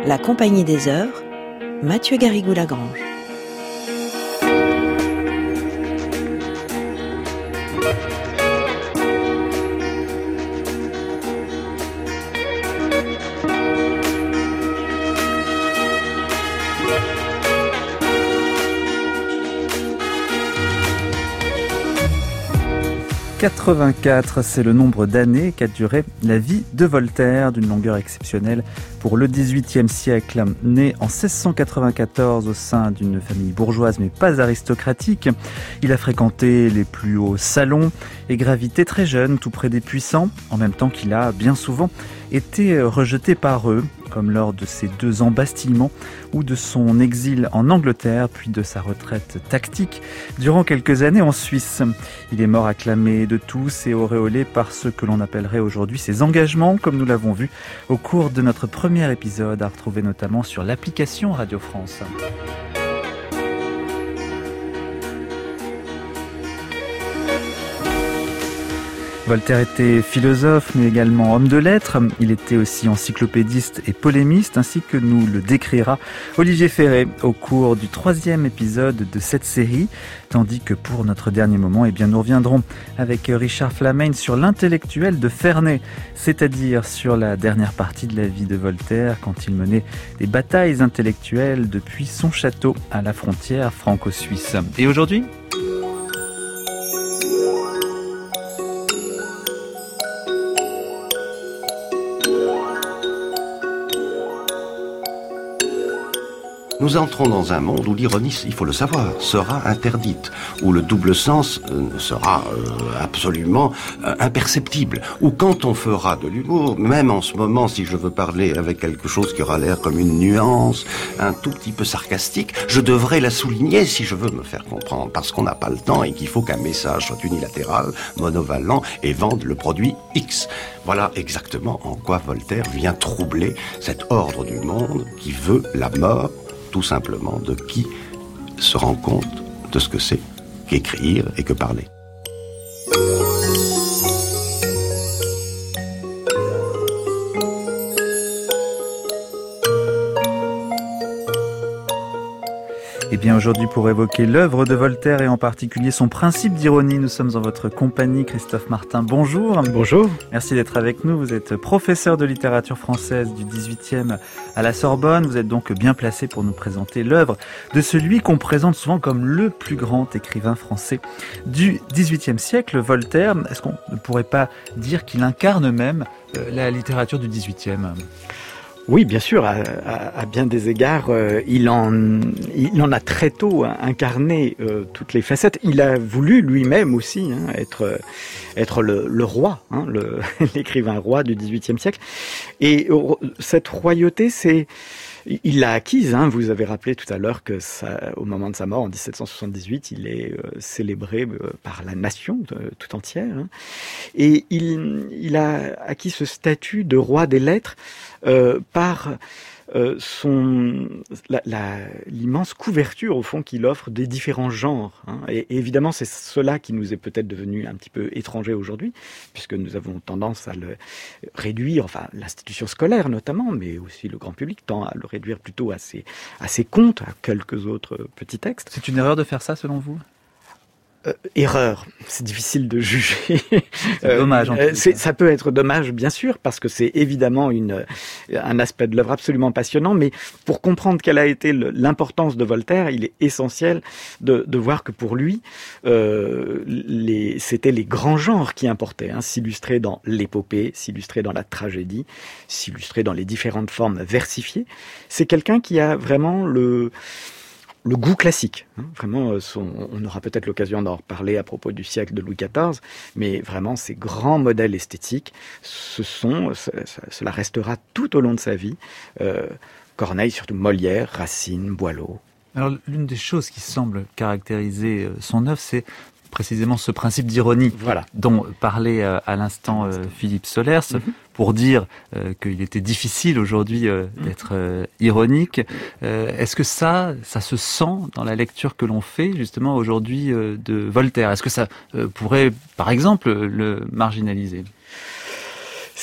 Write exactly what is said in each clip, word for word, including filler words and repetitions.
La Compagnie des Heures, Mathieu Garrigou-Lagrange. quatre-vingt-quatre, c'est le nombre d'années qu'a duré la vie de Voltaire, d'une longueur exceptionnelle pour le dix-huitième siècle. Né en seize cent quatre-vingt-quatorze au sein d'une famille bourgeoise mais pas aristocratique, il a fréquenté les plus hauts salons et gravité très jeune tout près des puissants, en même temps qu'il a bien souvent été rejeté par eux, comme lors de ses deux embastillements ou de son exil en Angleterre, puis de sa retraite tactique durant quelques années en Suisse. Il est mort acclamé de tous et auréolé par ce que l'on appellerait aujourd'hui ses engagements, comme nous l'avons vu au cours de notre premier épisode, à retrouver notamment sur l'application Radio France. Voltaire était philosophe, mais également homme de lettres. Il était aussi encyclopédiste et polémiste, ainsi que nous le décrira Olivier Ferré au cours du troisième épisode de cette série. Tandis que pour notre dernier moment, eh bien, nous reviendrons avec Richard Flammein sur l'intellectuel de Ferney, c'est-à-dire sur la dernière partie de la vie de Voltaire, quand il menait des batailles intellectuelles depuis son château à la frontière franco-suisse. Et aujourd'hui ? Nous entrons dans un monde où l'ironie, il faut le savoir, sera interdite, où le double sens euh, sera euh, absolument euh, imperceptible, où quand on fera de l'humour, même en ce moment, si je veux parler avec quelque chose qui aura l'air comme une nuance, un tout petit peu sarcastique, je devrais la souligner si je veux me faire comprendre, parce qu'on n'a pas le temps et qu'il faut qu'un message soit unilatéral, monovalent et vende le produit X. Voilà exactement en quoi Voltaire vient troubler cet ordre du monde qui veut la mort, tout simplement, de qui se rend compte de ce que c'est qu'écrire et que parler. Eh bien aujourd'hui, pour évoquer l'œuvre de Voltaire et en particulier son principe d'ironie, nous sommes en votre compagnie. Christophe Martin, bonjour. Bonjour. Merci d'être avec nous. Vous êtes professeur de littérature française du dix-huitième à la Sorbonne. Vous êtes donc bien placé pour nous présenter l'œuvre de celui qu'on présente souvent comme le plus grand écrivain français du dix-huitième siècle, Voltaire. Est-ce qu'on ne pourrait pas dire qu'il incarne même la littérature du dix-huitième ? Oui, bien sûr, à, à, à bien des égards, euh, il, en, il en a très tôt incarné euh, toutes les facettes. Il a voulu lui-même aussi hein, être, être le, le roi, hein, le, l'écrivain roi du dix-huitième siècle. Et euh, cette royauté, c'est... Il l'a acquise, hein. Vous avez rappelé tout à l'heure que ça, au moment de sa mort, en dix-sept cent soixante-dix-huit, il est euh, célébré euh, par la nation euh, tout entière. Hein. Et il, il a acquis ce statut de roi des lettres euh, par euh, son la, la, l'immense couverture au fond qu'il offre des différents genres. Hein. Et, et évidemment, c'est cela qui nous est peut-être devenu un petit peu étranger aujourd'hui, puisque nous avons tendance à le réduire, enfin l'institution scolaire notamment, mais aussi le grand public tend à le réduire plutôt à ses, à ses contes, à quelques autres petits textes. C'est une erreur de faire ça selon vous ? Euh, erreur, c'est difficile de juger. C'est dommage. En euh, c'est, ça peut être dommage, bien sûr, parce que c'est évidemment une, un aspect de l'œuvre absolument passionnant. Mais pour comprendre quelle a été le, l'importance de Voltaire, il est essentiel de, de voir que pour lui, euh, les, c'était les grands genres qui importaient. Hein, s'illustrer dans l'épopée, s'illustrer dans la tragédie, s'illustrer dans les différentes formes versifiées. C'est quelqu'un qui a vraiment le le goût classique, hein, vraiment, son, on aura peut-être l'occasion d'en reparler à propos du siècle de Louis quatorze, mais vraiment ces grands modèles esthétiques, ce sont, ce, cela restera tout au long de sa vie. Euh, Corneille, surtout Molière, Racine, Boileau. Alors l'une des choses qui semble caractériser son œuvre, c'est précisément ce principe d'ironie voilà. dont parlait euh, à l'instant euh, Philippe Solers, mm-hmm. pour dire euh, qu'il était difficile aujourd'hui euh, mm-hmm. d'être euh, ironique. Euh, est-ce que ça, ça se sent dans la lecture que l'on fait justement aujourd'hui euh, de Voltaire ? Est-ce que ça euh, pourrait, par exemple, le marginaliser ?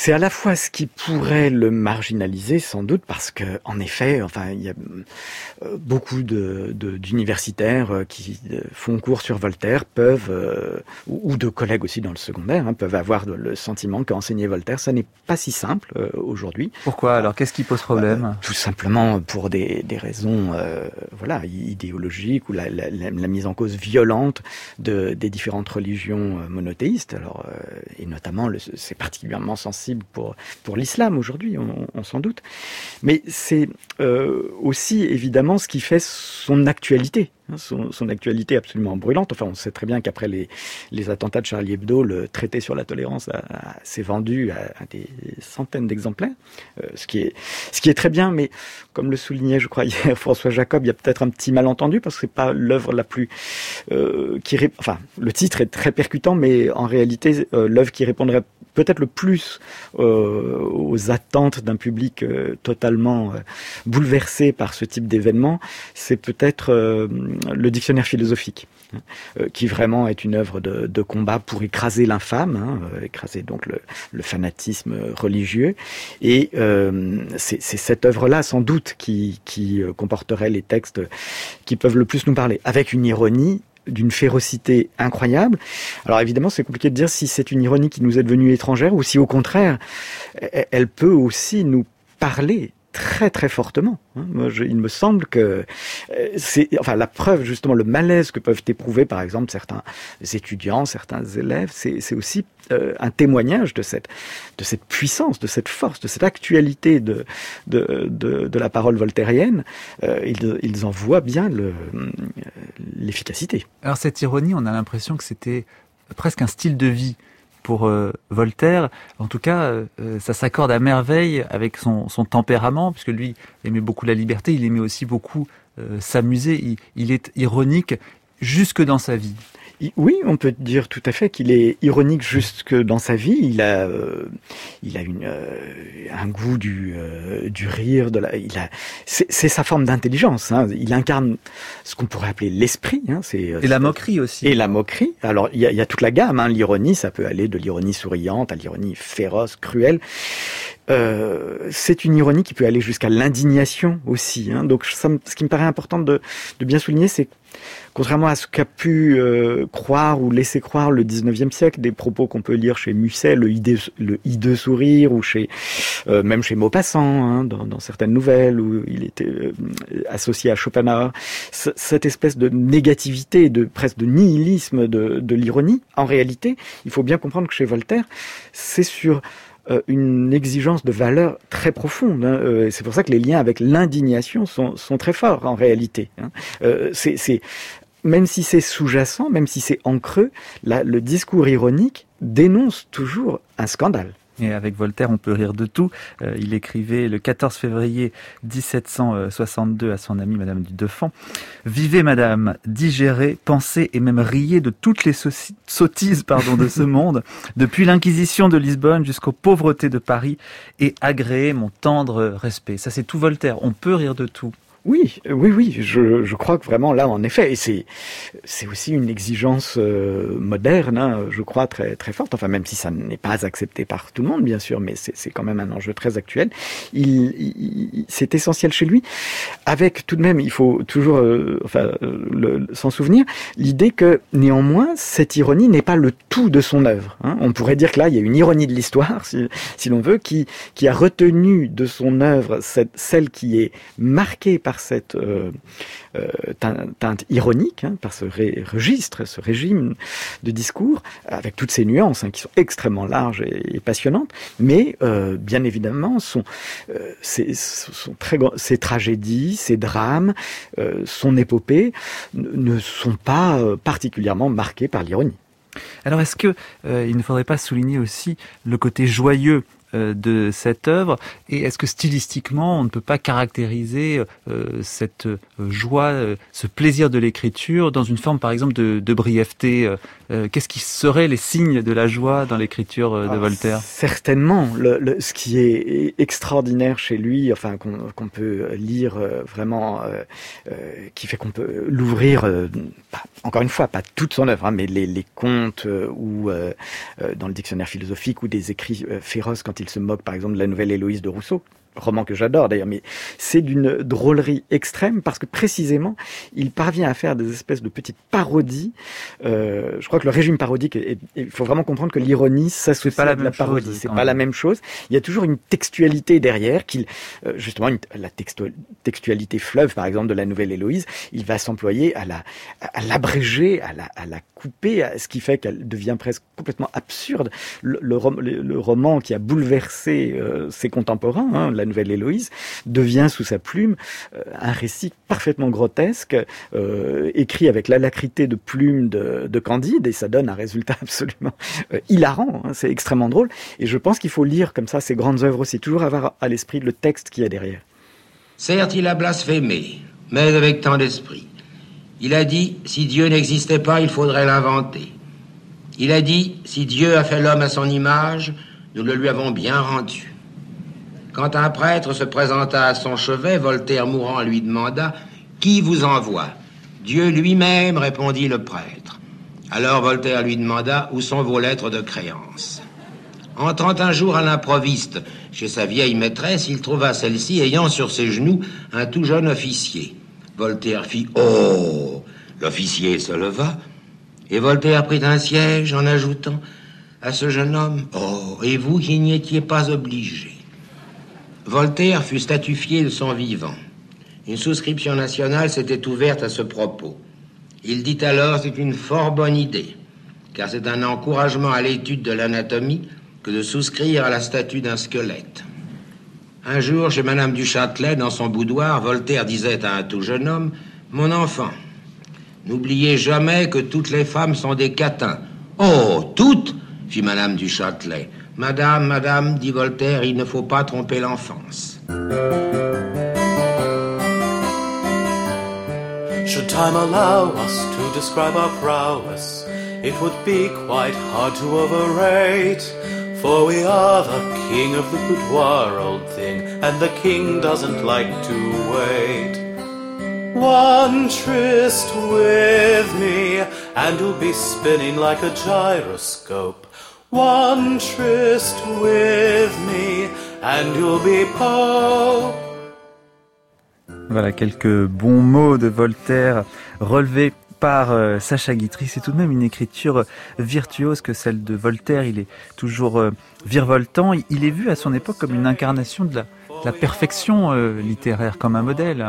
c'est à la fois ce qui pourrait le marginaliser, sans doute, parce que, en effet, enfin, il y a beaucoup de, de, d'universitaires qui font cours sur Voltaire peuvent, euh, ou de collègues aussi dans le secondaire, hein, peuvent avoir le sentiment qu'enseigner Voltaire, ça n'est pas si simple euh, aujourd'hui. Pourquoi alors? Qu'est-ce qui pose problème? euh, Tout simplement pour des, des raisons, euh, voilà, idéologiques ou la, la, la, la mise en cause violente de, des différentes religions monothéistes. Alors, euh, et notamment, le, c'est particulièrement sensible pour pour l'islam aujourd'hui, on, on s'en doute. Mais c'est euh, aussi évidemment ce qui fait son actualité. Son, son actualité absolument brûlante. Enfin, on sait très bien qu'après les, les attentats de Charlie Hebdo, le traité sur la tolérance a, a, s'est vendu à, à des centaines d'exemplaires, euh, ce qui est ce qui est très bien. Mais comme le soulignait, je crois hier François Jacob, il y a peut-être un petit malentendu parce que c'est pas l'œuvre la plus euh, qui ré... enfin le titre est très percutant, mais en réalité euh, l'œuvre qui répondrait peut-être le plus euh, aux attentes d'un public euh, totalement euh, bouleversé par ce type d'événement, c'est peut-être euh, le dictionnaire philosophique, hein, euh, qui vraiment est une œuvre de, de combat pour écraser l'infâme, hein, euh, écraser donc le, le fanatisme religieux. Et euh, c'est, c'est cette œuvre-là, sans doute, qui, qui euh, comporterait les textes qui peuvent le plus nous parler, avec une ironie d'une férocité incroyable. Alors évidemment, c'est compliqué de dire si c'est une ironie qui nous est devenue étrangère ou si au contraire, elle peut aussi nous parler très très fortement. Moi, je, il me semble que c'est, enfin, la preuve justement, le malaise que peuvent éprouver par exemple certains étudiants, certains élèves, c'est, c'est aussi euh, un témoignage de cette, de cette puissance, de cette force, de cette actualité de de de, de la parole voltairienne. Euh, ils, ils en voient bien le, l'efficacité. Alors cette ironie, on a l'impression que c'était presque un style de vie pour euh, Voltaire. En tout cas, euh, ça s'accorde à merveille avec son, son tempérament, puisque lui aimait beaucoup la liberté, il aimait aussi beaucoup euh, s'amuser. Il, il est ironique jusque dans sa vie. Oui, on peut dire tout à fait qu'il est ironique jusque dans sa vie. Il a, euh, il a une, euh, un goût du, euh, du rire. De la, il a, c'est, c'est sa forme d'intelligence. Hein. Il incarne ce qu'on pourrait appeler l'esprit. Hein. C'est, et c'est, la moquerie aussi. Et la moquerie. Alors, il y a, il y a toute la gamme. Hein. L'ironie, ça peut aller de l'ironie souriante à l'ironie féroce, cruelle. Euh, c'est une ironie qui peut aller jusqu'à l'indignation aussi. Hein. Donc, ça, ce qui me paraît important de, de bien souligner, c'est contrairement à ce qu'a pu euh, croire ou laisser croire le dix-neuvième siècle, des propos qu'on peut lire chez Musset, le hideux, le hideux sourire, ou chez euh, même chez Maupassant, hein, dans, dans certaines nouvelles où il était euh, associé à Schopenhauer, c- cette espèce de négativité, de presque de nihilisme de, de l'ironie. En réalité, il faut bien comprendre que chez Voltaire, c'est sur Euh, une exigence de valeur très profonde. Hein. Euh, c'est pour ça que les liens avec l'indignation sont, sont très forts en réalité. Hein. Euh, c'est, c'est, même si c'est sous-jacent, même si c'est en creux, la, le discours ironique dénonce toujours un scandale. Et avec Voltaire, on peut rire de tout. Euh, il écrivait le quatorze février dix-sept cent soixante-deux à son amie Madame du Deffand. « Vivez, Madame, digérez, pensez et même riez de toutes les sauci- sottises pardon, de ce monde, depuis l'Inquisition de Lisbonne jusqu'aux pauvretés de Paris, et agréez mon tendre respect. » Ça, c'est tout Voltaire. On peut rire de tout. Oui, oui, oui, je, je crois que vraiment là, en effet, et c'est, c'est aussi une exigence euh, moderne, hein, je crois, très, très forte. Enfin, même si ça n'est pas accepté par tout le monde, bien sûr, mais c'est, c'est quand même un enjeu très actuel. Il, il, c'est essentiel chez lui. Avec tout de même, il faut toujours, euh, enfin, le, s'en souvenir, l'idée que néanmoins, cette ironie n'est pas le tout de son œuvre. Hein. On pourrait dire que là, il y a une ironie de l'histoire, si, si l'on veut, qui, qui a retenu de son œuvre cette, celle qui est marquée par cette euh, euh, teinte, teinte ironique, hein, par ce ré, registre, ce régime de discours, avec toutes ces nuances hein, qui sont extrêmement larges et, et passionnantes, mais euh, bien évidemment, son, euh, ces, son très, ces tragédies, ces drames, euh, son épopée n- ne sont pas euh, particulièrement marqués par l'ironie. Alors, est-ce que euh, il ne faudrait pas souligner aussi le côté joyeux de cette œuvre, et est-ce que stylistiquement on ne peut pas caractériser euh, cette joie, euh, ce plaisir de l'écriture dans une forme par exemple de, de brièveté? euh, Qu'est-ce qui seraient les signes de la joie dans l'écriture euh, de ah, Voltaire? Certainement, le, le, ce qui est extraordinaire chez lui, enfin qu'on, qu'on peut lire euh, vraiment, euh, euh, qui fait qu'on peut l'ouvrir, euh, pas, encore une fois, pas toute son œuvre, hein, mais les, les contes euh, ou euh, euh, dans le dictionnaire philosophique ou des écrits euh, féroces quand il il se moque par exemple de la nouvelle Héloïse de Rousseau, roman que j'adore d'ailleurs, mais c'est d'une drôlerie extrême parce que précisément, il parvient à faire des espèces de petites parodies. Euh, je crois que le régime parodique, il faut vraiment comprendre que l'ironie s'associe à de la parodie. Chose, c'est pas même. la même chose. Il y a toujours une textualité derrière, qu'il, euh, justement, une, la textu, textualité fleuve, par exemple, de la nouvelle Héloïse, il va s'employer à la, à l'abréger, à la, à la couper, à, ce qui fait qu'elle devient presque complètement absurde. Le, le, le, le roman qui a bouleversé euh, ses contemporains, hein, la nouvelle Héloïse, devient sous sa plume euh, un récit parfaitement grotesque, euh, écrit avec l'alacrité de plume de, de Candide, et ça donne un résultat absolument euh, hilarant, hein, c'est extrêmement drôle, et je pense qu'il faut lire comme ça ces grandes œuvres aussi, toujours avoir à l'esprit le texte qu'il y a derrière. Certes, il a blasphémé, mais avec tant d'esprit. Il a dit, si Dieu n'existait pas, il faudrait l'inventer. Il a dit, si Dieu a fait l'homme à son image, nous le lui avons bien rendu. Quand un prêtre se présenta à son chevet, Voltaire mourant lui demanda « Qui vous envoie ?» « Dieu lui-même, répondit le prêtre. Alors Voltaire lui demanda « Où sont vos lettres de créance ?» Entrant un jour à l'improviste chez sa vieille maîtresse, il trouva celle-ci ayant sur ses genoux un tout jeune officier. Voltaire fit « Oh !» L'officier se leva, et Voltaire prit un siège en ajoutant à ce jeune homme « Oh, et vous qui n'y étiez pas obligé ?» Voltaire fut statufié de son vivant. Une souscription nationale s'était ouverte à ce propos. Il dit alors « C'est une fort bonne idée, car c'est un encouragement à l'étude de l'anatomie que de souscrire à la statue d'un squelette. » Un jour, chez Madame du Châtelet, dans son boudoir, Voltaire disait à un tout jeune homme « Mon enfant, n'oubliez jamais que toutes les femmes sont des catins. »« Oh, toutes !» fit Madame du Châtelet. « Madame, madame, dit Voltaire, il ne faut pas tromper l'enfance. » Should time allow us to describe our prowess, it would be quite hard to overrate. For we are the king of the boudoir, old thing, and the king doesn't like to wait. One tryst with me, and you'll be spinning like a gyroscope. One tryst with me, and you'll be Pope. Voilà quelques bons mots de Voltaire relevés par euh, Sacha Guitry. C'est tout de même une écriture virtuose que celle de Voltaire. Il est toujours euh, virevoltant. Il est vu à son époque comme une incarnation de la, de la perfection euh, littéraire, comme un modèle.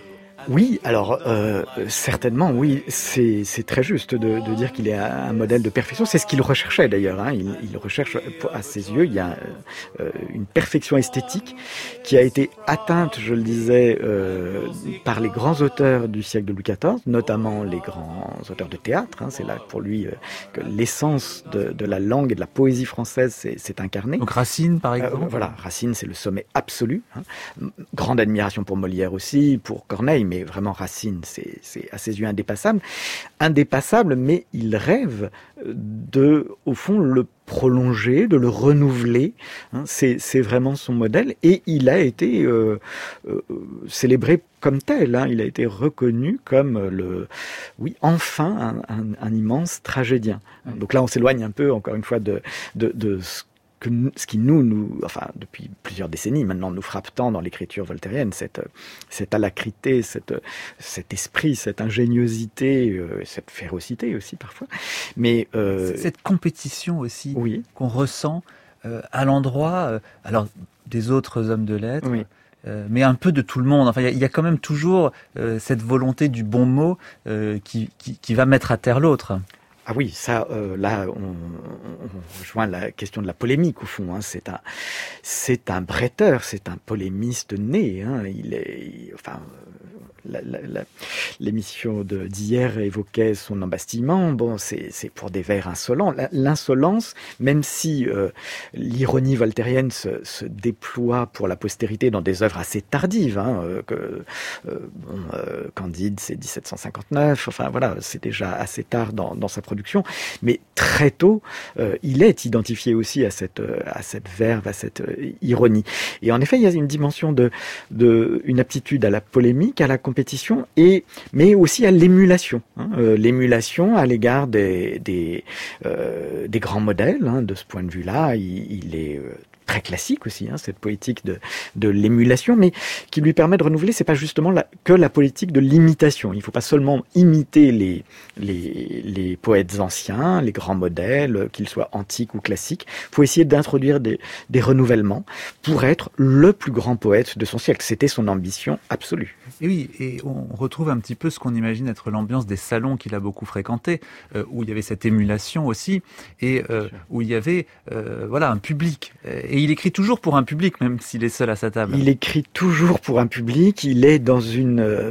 Oui, alors euh, certainement, oui, c'est, c'est très juste de, de dire qu'il est un modèle de perfection. C'est ce qu'il recherchait d'ailleurs. Hein. Il, il recherche, à ses yeux, il y a euh, une perfection esthétique qui a été atteinte, je le disais, euh, par les grands auteurs du siècle de Louis quatorze, notamment les grands auteurs de théâtre. Hein. C'est là pour lui euh, que l'essence de, de la langue et de la poésie française s'est, s'est incarnée. Donc Racine, par exemple. Euh, voilà, Racine, c'est le sommet absolu. Hein. Grande admiration pour Molière aussi, pour Corneille, mais vraiment Racine, c'est, c'est à ses yeux indépassable. Indépassable, mais il rêve de, au fond, le prolonger, de le renouveler. Hein, c'est, c'est vraiment son modèle. Et il a été euh, euh, célébré comme tel. Hein, il a été reconnu comme le, oui, enfin, un, un, un immense tragédien. Donc là, on s'éloigne un peu, encore une fois, de, de, de ce Que, ce qui nous, nous, enfin, depuis plusieurs décennies maintenant, nous frappe tant dans l'écriture voltairienne, cette, cette alacrité, cette, cet esprit, cette ingéniosité, euh, cette férocité aussi parfois. Mais euh, cette compétition aussi oui. qu'on ressent euh, à l'endroit, euh, alors des autres hommes de lettres. Oui. Euh, mais un peu de tout le monde. Enfin, il y, y a quand même toujours euh, cette volonté du bon mot euh, qui, qui, qui va mettre à terre l'autre. Ah oui, ça, euh, là, on, on rejoint la question de la polémique au fond. Hein. C'est un, c'est un bretteur, c'est un polémiste né. Hein. Il est, il, enfin, la, la, la, l'émission de, d'hier évoquait son embastillement. Bon, c'est, c'est pour des vers insolents. L'insolence, même si euh, l'ironie voltairienne se, se déploie pour la postérité dans des œuvres assez tardives. Hein, euh, que, euh, bon, euh, Candide, c'est dix-sept cent cinquante-neuf. Enfin voilà, c'est déjà assez tard dans, dans sa production. Mais très tôt, euh, il est identifié aussi à cette, à cette verve, à cette euh, ironie. Et en effet, il y a une dimension de, de une aptitude à la polémique, à la compétition, et mais aussi à l'émulation. Hein, euh, l'émulation à l'égard des des, euh, des grands modèles. Hein, de ce point de vue-là, il, il est euh, très classique aussi, hein, cette poétique de, de l'émulation, mais qui lui permet de renouveler, c'est pas justement la, que la politique de l'imitation. Il ne faut pas seulement imiter les, les, les poètes anciens, les grands modèles, qu'ils soient antiques ou classiques. Il faut essayer d'introduire des, des renouvellements pour être le plus grand poète de son siècle. C'était son ambition absolue. Et oui, et on retrouve un petit peu ce qu'on imagine être l'ambiance des salons qu'il a beaucoup fréquentés, euh, où il y avait cette émulation aussi, et euh, où il y avait euh, voilà, un public. Et il écrit toujours pour un public, même s'il est seul à sa table. Il écrit toujours pour un public, il est dans une euh,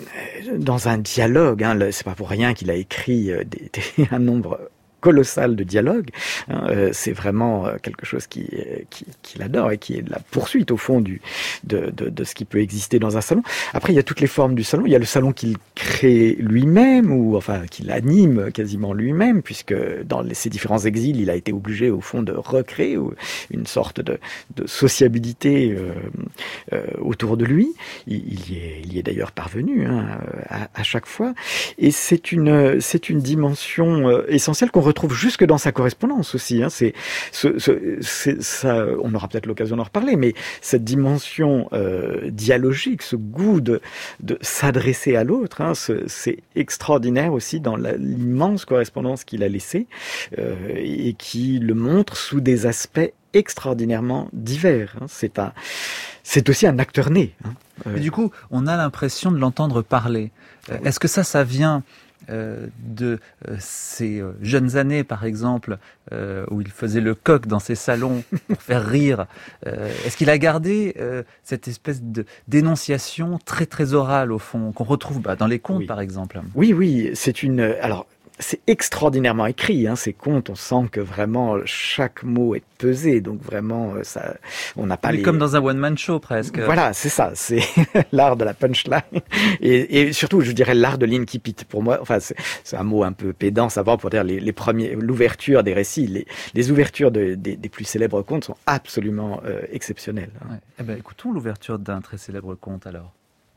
dans un dialogue. Hein. C'est pas pour rien qu'il a écrit euh, des, des, un nombre colossal de dialogue. Hein, euh, c'est vraiment euh, quelque chose qui, euh, qui, qu'il adore et qui est la poursuite au fond du, de, de, de ce qui peut exister dans un salon. Après, il y a toutes les formes du salon. Il y a le salon qu'il crée lui-même ou enfin qu'il anime quasiment lui-même, puisque dans les, ses différents exils, il a été obligé au fond de recréer une sorte de, de sociabilité euh, euh, autour de lui. Il, il y est, il y est d'ailleurs parvenu hein, à, à chaque fois. Et c'est une, c'est une dimension euh, essentielle qu'on retrouve jusque dans sa correspondance aussi. Hein. C'est, ce, ce, c'est, ça, on aura peut-être l'occasion d'en reparler, mais cette dimension euh, dialogique, ce goût de, de s'adresser à l'autre, hein, ce, c'est extraordinaire aussi dans la, l'immense correspondance qu'il a laissée euh, et qui le montre sous des aspects extraordinairement divers. Hein. C'est un, c'est aussi un acteur né. Hein. Euh... Et du coup, on a l'impression de l'entendre parler. Euh, oui. Est-ce que ça, ça vient Euh, de euh, ses euh, jeunes années, par exemple, euh, où il faisait le coq dans ses salons pour faire rire. Euh, est-ce qu'il a gardé euh, cette espèce de d'énonciation très très orale, au fond, qu'on retrouve bah, dans les contes, oui. par exemple? Oui, oui, c'est une... Alors, c'est extraordinairement écrit, hein, ces contes. On sent que vraiment chaque mot est pesé, donc vraiment ça, on n'a pas. Mais les... comme dans un one-man show presque. Voilà, c'est ça, c'est l'art de la punchline et, et surtout, je dirais l'art de l'incipit. Pour moi, enfin, c'est, c'est un mot un peu pédant, savoir pour dire les, les premiers, l'ouverture des récits, les, les ouvertures de, des, des plus célèbres contes sont absolument euh, exceptionnelles. Hein. Ouais. Eh ben, écoutons l'ouverture d'un très célèbre conte alors.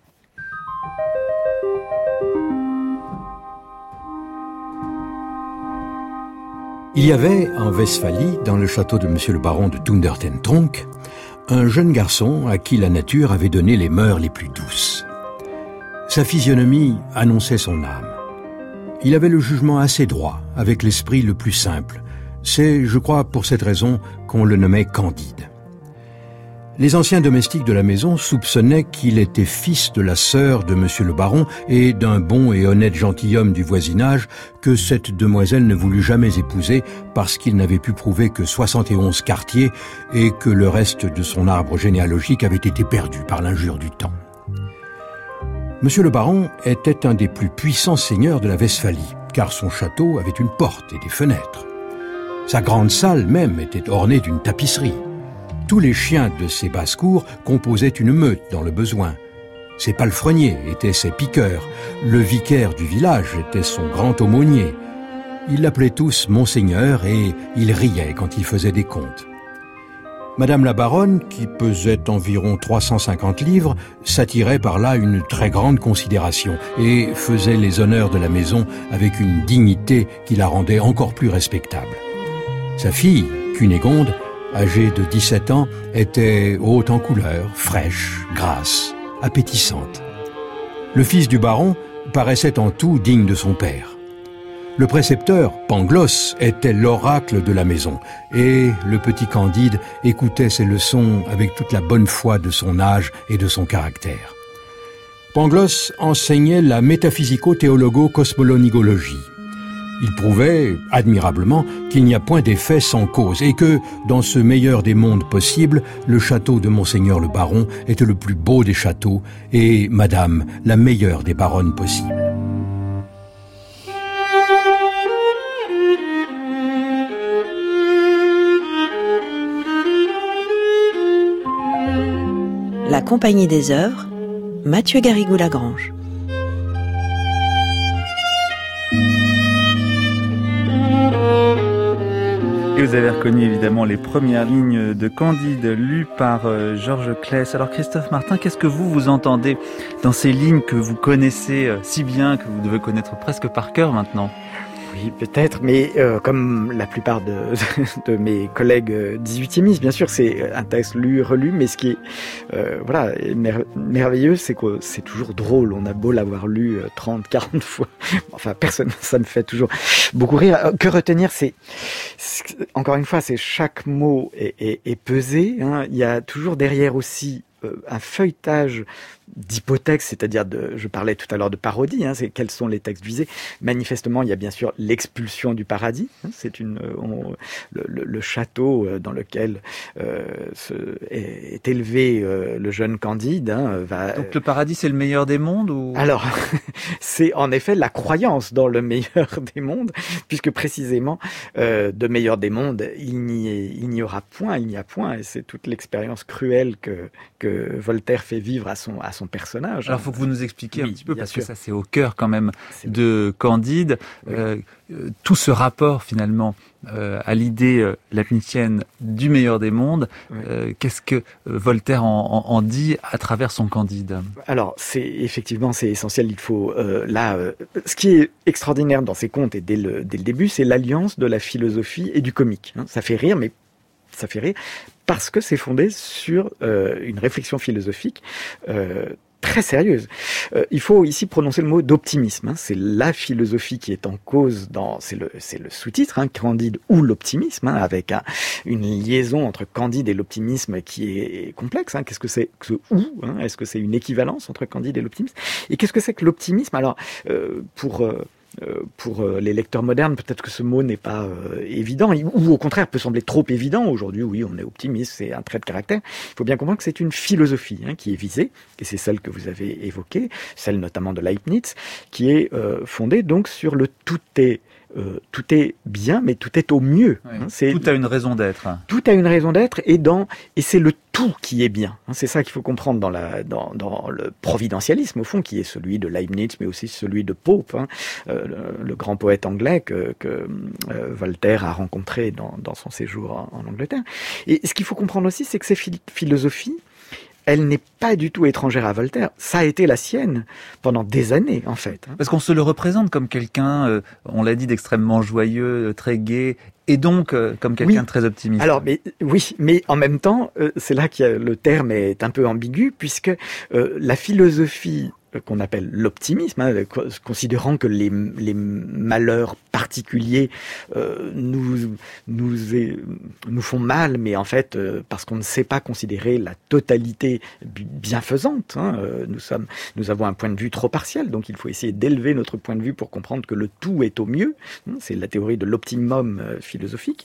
Il y avait en Westphalie, dans le château de monsieur le baron de Thundert ten Tronckh, un jeune garçon à qui la nature avait donné les mœurs les plus douces. Sa physionomie annonçait son âme. Il avait le jugement assez droit, avec l'esprit le plus simple. C'est, je crois, pour cette raison qu'on le nommait Candide. Les anciens domestiques de la maison soupçonnaient qu'il était fils de la sœur de monsieur le baron et d'un bon et honnête gentilhomme du voisinage que cette demoiselle ne voulut jamais épouser parce qu'il n'avait pu prouver que soixante et onze quartiers et que le reste de son arbre généalogique avait été perdu par l'injure du temps. Monsieur le baron était un des plus puissants seigneurs de la Westphalie, car son château avait une porte et des fenêtres. Sa grande salle même était ornée d'une tapisserie. Tous les chiens de ses basses-cours composaient une meute dans le besoin. Ses palefreniers étaient ses piqueurs. Le vicaire du village était son grand aumônier. Ils l'appelaient tous Monseigneur et il riait quand il faisait des comptes. Madame la baronne, qui pesait environ trois cent cinquante livres, s'attirait par là une très grande considération et faisait les honneurs de la maison avec une dignité qui la rendait encore plus respectable. Sa fille, Cunégonde, âgée de dix-sept ans, était haute en couleur, fraîche, grasse, appétissante. Le fils du baron paraissait en tout digne de son père. Le précepteur, Pangloss, était l'oracle de la maison, et le petit Candide écoutait ses leçons avec toute la bonne foi de son âge et de son caractère. Pangloss enseignait la métaphysico-théologo-cosmolonigologie. Il prouvait, admirablement, qu'il n'y a point d'effet sans cause et que, dans ce meilleur des mondes possibles, le château de Monseigneur le Baron était le plus beau des châteaux et Madame la meilleure des baronnes possibles. La Compagnie des œuvres, Mathieu Garrigou-Lagrange. Et vous avez reconnu évidemment les premières lignes de Candide lues par euh, Georges Claes. Alors Christophe Martin, qu'est-ce que vous vous entendez dans ces lignes que vous connaissez euh, si bien, que vous devez connaître presque par cœur maintenant? Oui, peut-être, mais euh, comme la plupart de, de mes collègues dix-huitiémistes, bien sûr, c'est un texte lu, relu, mais ce qui est euh, voilà, mer- merveilleux, c'est que c'est toujours drôle. On a beau l'avoir lu trente, quarante fois. Enfin, personne, ça me fait toujours beaucoup rire. Que retenir, c'est, c'est encore une fois, c'est chaque mot est, est, est pesé. Hein. Il y a toujours derrière aussi euh, un feuilletage d'hypothèques, c'est-à-dire de, je parlais tout à l'heure de parodie, hein, c'est quels sont les textes visés. Manifestement, il y a bien sûr l'expulsion du paradis. Hein, c'est une, on, le, le, le château dans lequel euh, se, est, est élevé euh, le jeune Candide. Hein, va, Donc le paradis, c'est le meilleur des mondes ou... Alors, c'est en effet la croyance dans le meilleur des mondes, puisque précisément, euh, de meilleur des mondes, il n'y, il n'y aura point, il n'y a point, et c'est toute l'expérience cruelle que, que Voltaire fait vivre à son, à son personnage. Alors, il faut que vous nous expliquiez oui, un petit peu, parce sûr. que ça, c'est au cœur quand même c'est de Candide. Oui. Euh, tout ce rapport, finalement, euh, à l'idée euh, leibnizienne du meilleur des mondes, oui. euh, qu'est-ce que Voltaire en, en, en dit à travers son Candide? Alors, c'est effectivement, c'est essentiel. Il faut, euh, là, euh, ce qui est extraordinaire dans ces contes, et dès le, dès le début, c'est l'alliance de la philosophie et du comique. Hein. Ça fait rire, mais ça fait rire parce que c'est fondé sur euh, une réflexion philosophique euh, très sérieuse. Euh, il faut ici prononcer le mot d'optimisme. Hein. C'est la philosophie qui est en cause dans, c'est le, c'est le sous-titre, hein, Candide ou l'optimisme, hein, avec un, une liaison entre Candide et l'optimisme qui est complexe. Hein. Qu'est-ce que c'est que ce ou hein? Est-ce que c'est une équivalence entre Candide et l'optimisme? Et qu'est-ce que c'est que l'optimisme? Alors, euh, pour euh, pour les lecteurs modernes, peut-être que ce mot n'est pas euh, évident, ou au contraire peut sembler trop évident. Aujourd'hui, oui, on est optimiste, c'est un trait de caractère. Il faut bien comprendre que c'est une philosophie hein, qui est visée, et c'est celle que vous avez évoquée, celle notamment de Leibniz, qui est euh, fondée donc sur le tout est Euh, tout est bien, mais tout est au mieux. Oui, hein, c'est, tout a une raison d'être. Tout a une raison d'être, et dans et c'est le tout qui est bien. Hein, c'est ça qu'il faut comprendre dans la dans dans le providentialisme au fond, qui est celui de Leibniz, mais aussi celui de Pope, hein, euh, le, le grand poète anglais que que euh, Voltaire a rencontré dans dans son séjour en, en Angleterre. Et ce qu'il faut comprendre aussi, c'est que ces phil- philosophies elle n'est pas du tout étrangère à Voltaire. Ça a été la sienne pendant des années, en fait. Parce qu'on se le représente comme quelqu'un, euh, on l'a dit, d'extrêmement joyeux, très gai, et donc euh, comme quelqu'un oui. de très optimiste. Alors, mais, oui, mais en même temps, euh, c'est là que le terme est un peu ambigu, puisque euh, la philosophie qu'on appelle l'optimisme, hein, considérant que les, les malheurs particuliers euh, nous, nous, est, nous font mal, mais en fait, euh, parce qu'on ne sait pas considérer la totalité bienfaisante. Hein, euh, nous, sommes, nous avons un point de vue trop partiel, donc il faut essayer d'élever notre point de vue pour comprendre que le tout est au mieux. Hein, c'est la théorie de l'optimum euh, philosophique,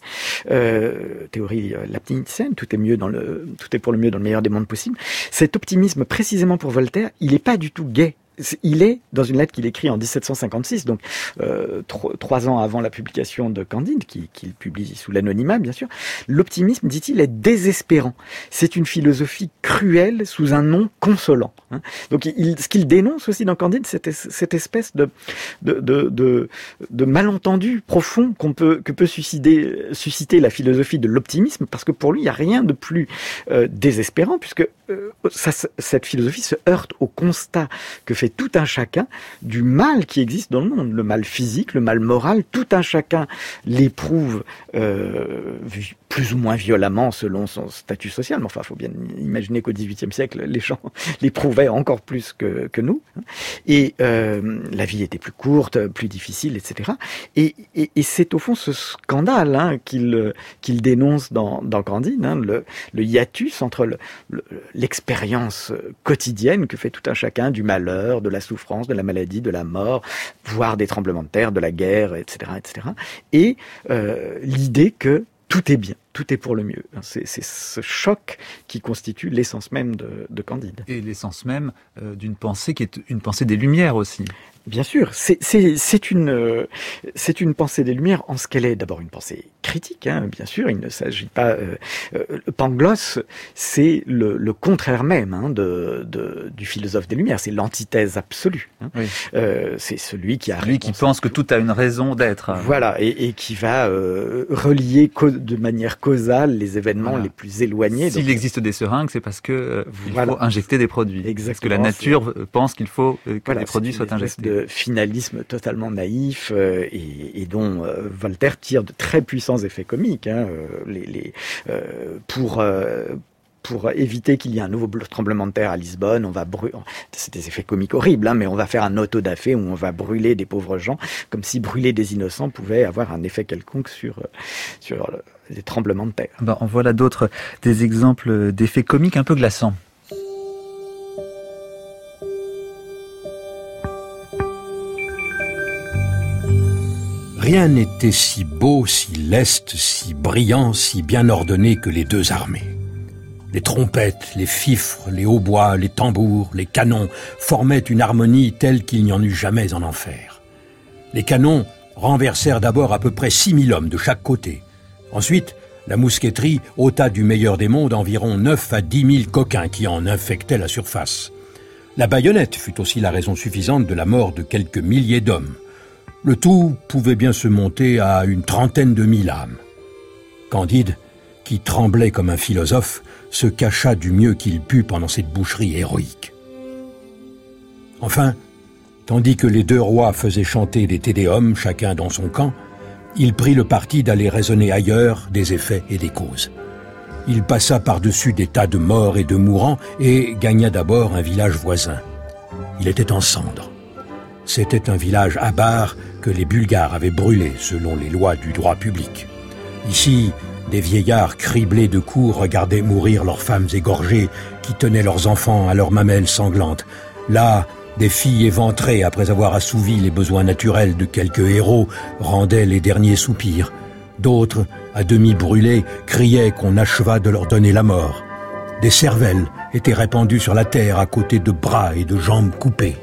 euh, théorie euh, leibnizienne, tout est mieux dans le, tout est pour le mieux dans le meilleur des mondes possibles. Cet optimisme, précisément pour Voltaire, il n'est pas du tout gai. Il est, dans une lettre qu'il écrit en dix-sept cent cinquante-six, donc euh, trois, trois ans avant la publication de Candide, qu'il, qu'il publie sous l'anonymat, bien sûr, l'optimisme, dit-il, est désespérant. C'est une philosophie cruelle sous un nom consolant. Hein. Donc, il, ce qu'il dénonce aussi dans Candide, c'est cette espèce de, de, de, de, de malentendu profond qu'on peut, que peut susciter, susciter la philosophie de l'optimisme, parce que pour lui, il n'y a rien de plus euh, désespérant, puisque euh, ça, cette philosophie se heurte au constat que fait tout un chacun du mal qui existe dans le monde, le mal physique, le mal moral, tout un chacun l'éprouve euh, plus ou moins violemment selon son statut social, mais enfin, il faut bien imaginer qu'au dix-huitième siècle, les gens l'éprouvaient encore plus que, que nous, et euh, la vie était plus courte, plus difficile, et cetera. Et, et, et c'est au fond ce scandale hein, qu'il, qu'il dénonce dans, dans Candide, hein, le, le hiatus entre le, le, l'expérience quotidienne que fait tout un chacun du malheur, de la souffrance, de la maladie, de la mort, voire des tremblements de terre, de la guerre, et cetera, et cetera. Et euh, l'idée que tout est bien, tout est pour le mieux. C'est, c'est ce choc qui constitue l'essence même de, de Candide. Et l'essence même euh, d'une pensée qui est une pensée des Lumières aussi. Bien sûr, c'est, c'est, c'est, une, euh, c'est une pensée des Lumières en ce qu'elle est d'abord une pensée critique, hein, bien sûr. Il ne s'agit pas... Euh, euh, Pangloss, c'est le, le contraire même hein, de, de, du philosophe des Lumières. C'est l'antithèse absolue. Hein. Oui. Euh, c'est celui qui a... Celui qui pense que tout a une raison d'être. Voilà, et, et qui va euh, relier co- de manière causales, les événements voilà. les plus éloignés. S'il donc, existe des seringues, c'est parce que euh, voilà. il faut injecter des produits. Exactement. Parce que la nature c'est... pense qu'il faut euh, que voilà, les produits soient injectés. C'est une espèce de finalisme totalement naïf euh, et, et dont euh, Voltaire tire de très puissants effets comiques. Hein, euh, les, les, euh, pour euh, Pour éviter qu'il y ait un nouveau tremblement de terre à Lisbonne, on va brûler. C'est des effets comiques horribles, hein, mais on va faire un auto-da-fé où on va brûler des pauvres gens, comme si brûler des innocents pouvait avoir un effet quelconque sur sur les tremblements de terre. Ben, en voilà d'autres, des exemples d'effets comiques un peu glaçants. Rien n'était si beau, si leste, si brillant, si bien ordonné que les deux armées. Les trompettes, les fifres, les hautbois, les tambours, les canons formaient une harmonie telle qu'il n'y en eut jamais en enfer. Les canons renversèrent d'abord à peu près six mille hommes de chaque côté. Ensuite, la mousqueterie ôta du meilleur des mondes environ neuf à dix mille coquins qui en infectaient la surface. La baïonnette fut aussi la raison suffisante de la mort de quelques milliers d'hommes. Le tout pouvait bien se monter à une trentaine de mille âmes. Candide, qui tremblait comme un philosophe, se cacha du mieux qu'il put pendant cette boucherie héroïque. Enfin, tandis que les deux rois faisaient chanter des tédéums, chacun dans son camp, il prit le parti d'aller raisonner ailleurs des effets et des causes. Il passa par-dessus des tas de morts et de mourants et gagna d'abord un village voisin. Il était en cendres. C'était un village avare que les Bulgares avaient brûlé selon les lois du droit public. Ici, des vieillards criblés de coups regardaient mourir leurs femmes égorgées qui tenaient leurs enfants à leurs mamelles sanglantes. Là, des filles éventrées après avoir assouvi les besoins naturels de quelques héros rendaient les derniers soupirs. D'autres, à demi brûlés, criaient qu'on achevât de leur donner la mort. Des cervelles étaient répandues sur la terre à côté de bras et de jambes coupés.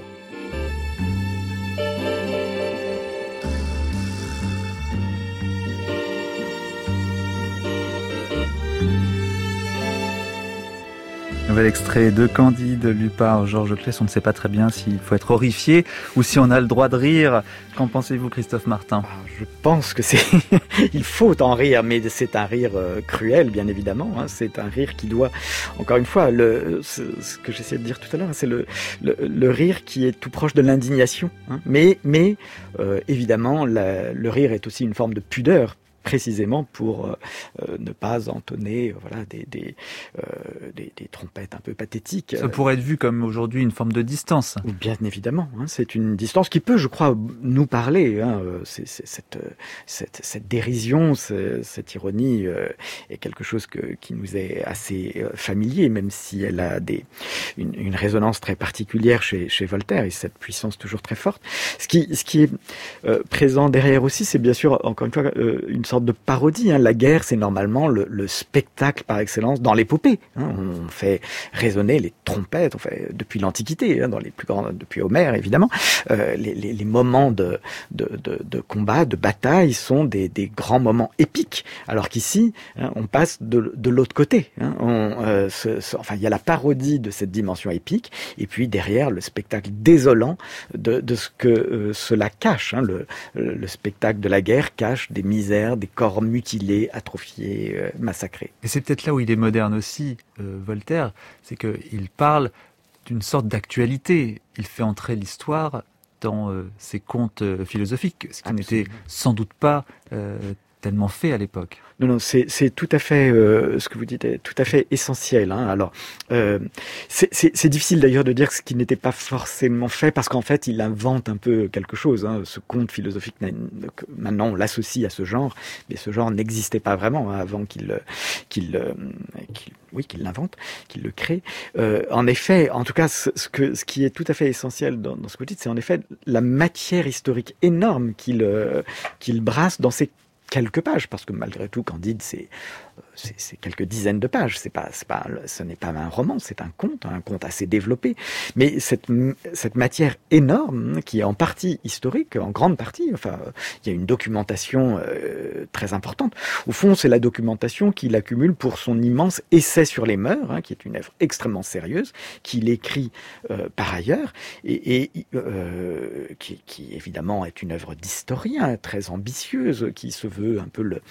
Nouvel extrait de Candide, lu par Georges Claes. On ne sait pas très bien s'il faut être horrifié ou si on a le droit de rire. Qu'en pensez-vous, Christophe Martin ? Je pense que c'est... il faut en rire, mais c'est un rire euh, cruel, bien évidemment. Hein. C'est un rire qui doit... Encore une fois, le, ce, ce que j'essayais de dire tout à l'heure, c'est le, le, le rire qui est tout proche de l'indignation. Hein. Mais, mais euh, évidemment, la, le rire est aussi une forme de pudeur, précisément pour euh, ne pas entonner euh, voilà, des, des, euh, des, des trompettes un peu pathétiques. Ça pourrait être vu comme aujourd'hui une forme de distance. Bien évidemment, hein, c'est une distance qui peut, je crois, nous parler. Hein, c'est, c'est, cette, cette, cette dérision, c'est, cette ironie euh, est quelque chose que, qui nous est assez euh, familier, même si elle a des, une, une résonance très particulière chez, chez Voltaire et cette puissance toujours très forte. Ce qui, ce qui est euh, présent derrière aussi, c'est bien sûr, encore une fois, euh, une sorte de parodie. Hein. La guerre, c'est normalement le, le spectacle par excellence dans l'épopée. Hein. On fait résonner les trompettes, on fait depuis l'Antiquité, hein, dans les plus grands, depuis Homère évidemment. Euh, les, les, les moments de, de, de, de combat, de bataille sont des, des grands moments épiques. Alors qu'ici, hein, on passe de, de l'autre côté. Hein. On, euh, ce, ce, enfin, il y a la parodie de cette dimension épique, et puis derrière le spectacle désolant de, de ce que euh, cela cache. Hein. Le, le spectacle de la guerre cache des misères, des corps mutilés, atrophiés, euh, massacrés. Et c'est peut-être là où il est moderne aussi, euh, Voltaire, c'est qu'il parle d'une sorte d'actualité. Il fait entrer l'histoire dans euh, ses contes euh, philosophiques, ce qui Absolument. N'était sans doute pas euh, tellement fait à l'époque. Non, non, c'est, c'est tout à fait, euh, ce que vous dites est tout à fait essentiel. Hein. Alors, euh, c'est, c'est, c'est difficile d'ailleurs de dire ce qui n'était pas forcément fait, parce qu'en fait, il invente un peu quelque chose. Hein. Ce conte philosophique, maintenant, on l'associe à ce genre, mais ce genre n'existait pas vraiment hein, avant qu'il, qu'il, qu'il, oui, qu'il l'invente, qu'il le crée. Euh, en effet, en tout cas, ce, ce, que, ce qui est tout à fait essentiel dans, dans ce que vous dites, c'est en effet la matière historique énorme qu'il, euh, qu'il brasse dans ses quelques pages, parce que malgré tout, Candide, c'est, c'est, c'est quelques dizaines de pages. C'est pas, c'est pas, ce n'est pas un roman, c'est un conte, un conte assez développé. Mais cette, cette matière énorme, qui est en partie historique, en grande partie, enfin, il y a une documentation euh, très importante. Au fond, c'est la documentation qu'il accumule pour son immense essai sur les mœurs, hein, qui est une œuvre extrêmement sérieuse, qu'il écrit euh, par ailleurs, et, et euh, qui, qui évidemment est une œuvre d'historien très ambitieuse, qui se veut un peu le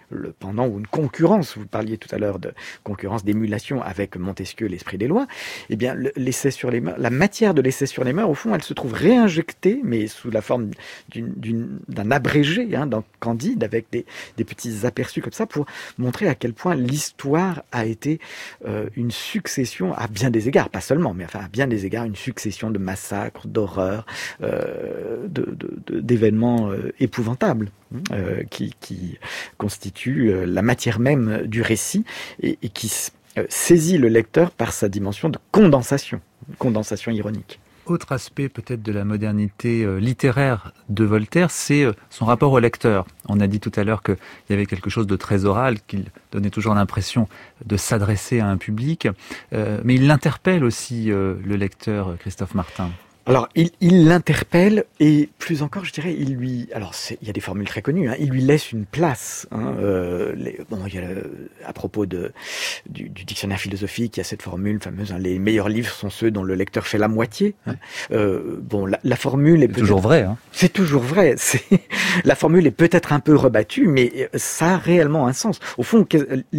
le pendant ou une concurrence. Vous parliez tout à l'heure de concurrence, d'émulation avec Montesquieu, l'esprit des lois. Eh bien, le, l'essai sur les mœurs, la matière de l'essai sur les mœurs, au fond, elle se trouve réinjectée, mais sous la forme d'une, d'une, d'un abrégé, hein, dans Candide, avec des, des petits aperçus comme ça, pour montrer à quel point l'histoire a été euh, une succession, à bien des égards, pas seulement, mais enfin à bien des égards, une succession de massacres, d'horreurs, euh, de, de, de, d'événements euh, épouvantables. Euh, qui, qui constitue euh, la matière même du récit et, et qui euh, saisit le lecteur par sa dimension de condensation, condensation ironique. Autre aspect peut-être de la modernité euh, littéraire de Voltaire, c'est euh, son rapport au lecteur. On a dit tout à l'heure qu'il y avait quelque chose de très oral, qu'il donnait toujours l'impression de s'adresser à un public, euh, mais il l'interpelle aussi, euh, le lecteur, Christophe Martin. Alors, il, il l'interpelle et plus encore, je dirais, il lui. Alors, c'est, il y a des formules très connues. Hein, il lui laisse une place. Hein, euh, les, bon, il y a à propos de du, du dictionnaire philosophique, il y a cette formule fameuse. Hein, les meilleurs livres sont ceux dont le lecteur fait la moitié. Hein. Euh, bon, la, la formule est c'est toujours vrai. Hein. C'est toujours vrai. C'est la formule est peut-être un peu rebattue, mais ça a réellement un sens. Au fond,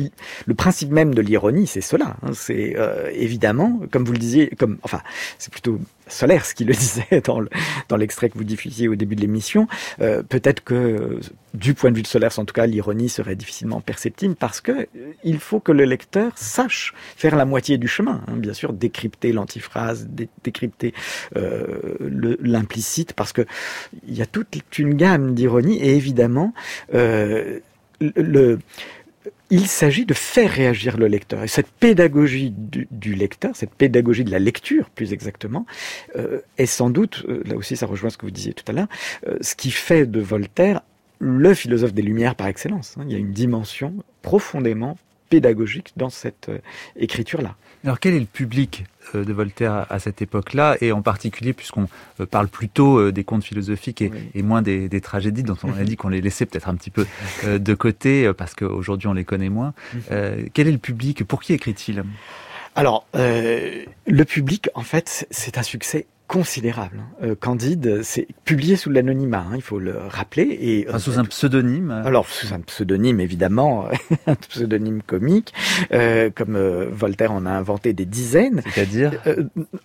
le principe même de l'ironie, c'est cela. Hein, c'est euh, évidemment, comme vous le disiez, comme enfin, c'est plutôt Solers qui le disait dans, le, dans l'extrait que vous diffusiez au début de l'émission. Euh, peut-être que, du point de vue de Solers, en tout cas, l'ironie serait difficilement perceptible parce que euh, il faut que le lecteur sache faire la moitié du chemin. Hein, bien sûr, décrypter l'antiphrase, dé- décrypter euh, le, l'implicite, parce que il y a toute une gamme d'ironie et évidemment, euh, le, le il s'agit de faire réagir le lecteur. Et cette pédagogie du, du lecteur, cette pédagogie de la lecture, plus exactement, euh, est sans doute, euh, là aussi ça rejoint ce que vous disiez tout à l'heure, euh, ce qui fait de Voltaire le philosophe des Lumières par excellence. Hein. Il y a une dimension profondément pédagogique dans cette euh, écriture-là. Alors quel est le public euh, de Voltaire à cette époque-là, et en particulier puisqu'on euh, parle plutôt euh, des contes philosophiques et, oui. et moins des, des tragédies dont on a dit qu'on les laissait peut-être un petit peu euh, de côté euh, parce qu'aujourd'hui on les connaît moins. Euh, quel est le public? Pour qui écrit-il? Alors, euh, le public, en fait, c'est un succès considérable. Euh, Candide, c'est publié sous l'anonymat, hein, il faut le rappeler. Et, enfin, sous un pseudonyme. Alors, sous un pseudonyme, évidemment, un pseudonyme comique, euh, comme euh, Voltaire en a inventé des dizaines. C'est-à-dire euh,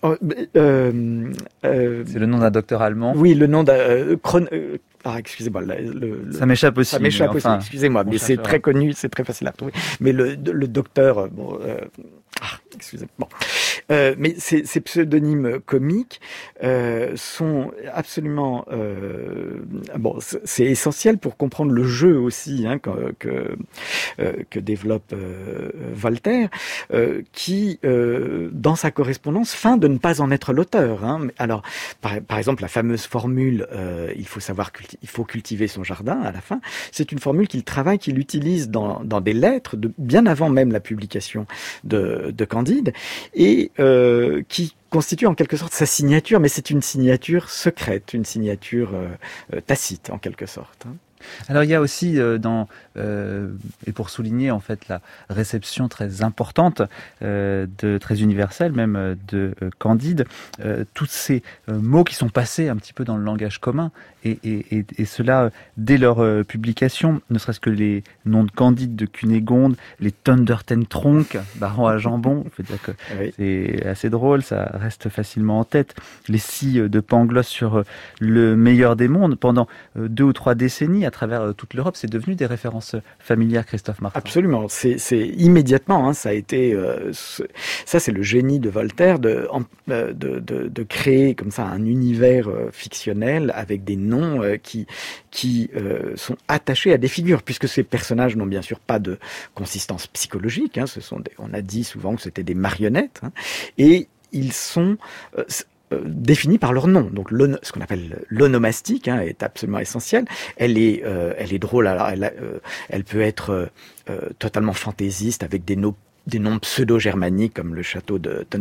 euh, euh, C'est le nom d'un docteur allemand. Oui, le nom d'un... Euh, chron... euh, Ah, excusez-moi. Le, le, ça m'échappe aussi. Ça m'échappe aussi, enfin, excusez-moi. Mais c'est très connu, c'est très facile à retrouver. Mais le, le docteur... Bon, euh, ah, excusez-moi. Bon. Euh, mais ces, ces pseudonymes comiques euh, sont absolument... Euh, bon, c'est essentiel pour comprendre le jeu aussi hein, que, que, euh, que développe euh, Voltaire, euh, qui, euh, dans sa correspondance, feint de ne pas en être l'auteur. Hein. Alors, par, par exemple, la fameuse formule euh, « il faut savoir culti- il faut cultiver son jardin » à la fin, c'est une formule qu'il travaille, qu'il utilise dans, dans des lettres, de, bien avant même la publication de, de Candide, et euh, qui constitue en quelque sorte sa signature, mais c'est une signature secrète, une signature euh, tacite en quelque sorte. Hein. Alors il y a aussi euh, dans euh, et pour souligner en fait la réception très importante euh, de très universelle même euh, de euh, Candide, euh, tous ces euh, mots qui sont passés un petit peu dans le langage commun et, et, et, et cela dès leur euh, publication, ne serait-ce que les noms de Candide, de Cunégonde, les Thundertentronckh, baron à jambon, faut dire que oui. C'est assez drôle, ça reste facilement en tête. Les scies de Pangloss sur euh, le meilleur des mondes pendant euh, deux ou trois décennies. À travers toute l'Europe, c'est devenu des références familières, Christophe Martin. Absolument, c'est, c'est immédiatement, hein, ça a été, euh, ça c'est le génie de Voltaire de, de, de, de créer comme ça un univers euh, fictionnel avec des noms euh, qui, qui euh, sont attachés à des figures, puisque ces personnages n'ont bien sûr pas de consistance psychologique, hein, ce sont des, on a dit souvent que c'était des marionnettes, hein, et ils sont... Euh, définie par leur nom. Donc ce qu'on appelle l'onomastique hein, est absolument essentielle. Elle est, euh, elle est drôle. Alors elle, euh, elle peut être euh, totalement fantaisiste avec des noms des noms pseudo-germaniques comme le château de Thunder,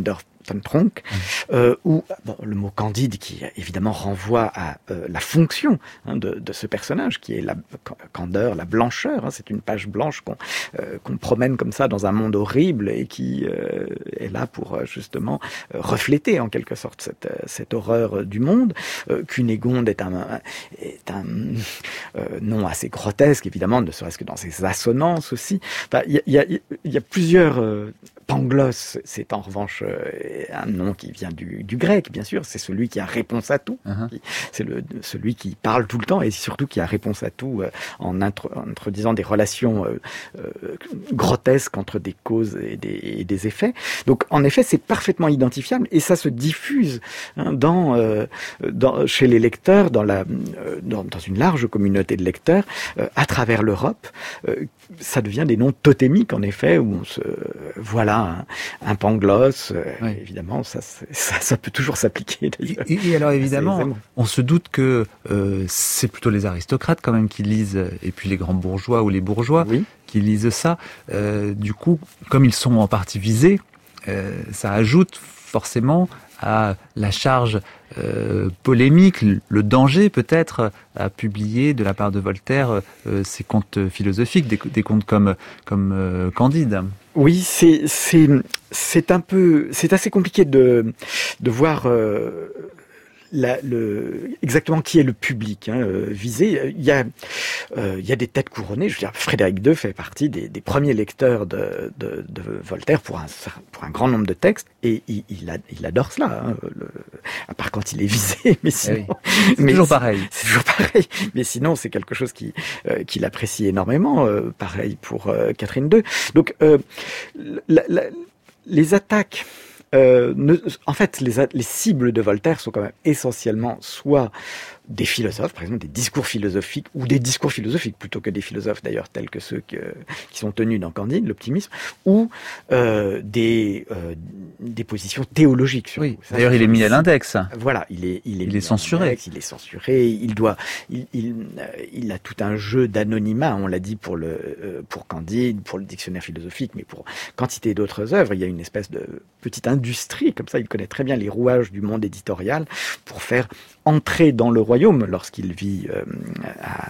Tronc, euh, où bon, le mot candide qui évidemment renvoie à euh, la fonction hein, de, de ce personnage qui est la candeur, la blancheur. Hein, c'est une page blanche qu'on euh, qu'on promène comme ça dans un monde horrible et qui euh, est là pour euh, justement euh, refléter en quelque sorte cette, euh, cette horreur du monde. Euh, Cunégonde est un, est un euh, nom assez grotesque évidemment, ne serait-ce que dans ses assonances aussi. Enfin, il y a, y, a, y a plusieurs euh, Pangloss, c'est en revanche euh, un nom qui vient du, du grec, bien sûr. C'est celui qui a réponse à tout. Uh-huh. C'est le, celui qui parle tout le temps et surtout qui a réponse à tout euh, en intro, introduisant des relations euh, euh, grotesques entre des causes et des, et des effets. Donc, en effet, c'est parfaitement identifiable et ça se diffuse hein, dans, euh, dans, chez les lecteurs, dans, la, euh, dans, dans une large communauté de lecteurs, euh, à travers l'Europe. Euh, ça devient des noms totémiques, en effet, où on se... Euh, voilà, un, un Pangloss, euh, oui. Évidemment, ça, ça, ça peut toujours s'appliquer. D'ailleurs. Et, et alors, évidemment, on se doute que euh, c'est plutôt les aristocrates, quand même, qui lisent, et puis les grands bourgeois ou les bourgeois oui. qui lisent ça. Euh, du coup, comme ils sont en partie visés, euh, ça ajoute forcément à la charge euh, polémique, le danger peut-être à publier de la part de Voltaire euh, ces contes philosophiques, des, des contes comme comme euh, Candide. Oui, c'est c'est c'est un peu c'est assez compliqué de de voir euh, la, le exactement qui est le public hein, euh, visé. Il y a euh, il y a des têtes couronnées. Je veux dire, Frédéric deux fait partie des, des premiers lecteurs de, de, de Voltaire pour un pour un grand nombre de textes et il, il, a, il adore cela. Hein, le, à part quand il est visé, mais sinon, oui. c'est mais toujours pareil. C'est toujours pareil. Mais sinon, c'est quelque chose qui euh, qu'il apprécie énormément. Euh, pareil pour euh, Catherine deux. Donc, euh, la, la, les attaques. Euh, ne, en fait, les, les cibles de Voltaire sont quand même essentiellement soit des philosophes, par exemple des discours philosophiques, ou des discours philosophiques plutôt que des philosophes d'ailleurs tels que ceux que, qui sont tenus dans Candide, l'optimisme, ou euh, des, euh, des positions théologiques. Surtout. Oui. Ça, d'ailleurs, il est mis à l'index. Voilà, il est, il est, il est censuré. Index, il est censuré. Il doit, il, il, il a tout un jeu d'anonymat. On l'a dit pour le, pour Candide, pour le dictionnaire philosophique, mais pour quantité d'autres œuvres, il y a une espèce de petite industrie comme ça. Il connaît très bien les rouages du monde éditorial pour faire entrer dans le royaume, lorsqu'il vit euh, à,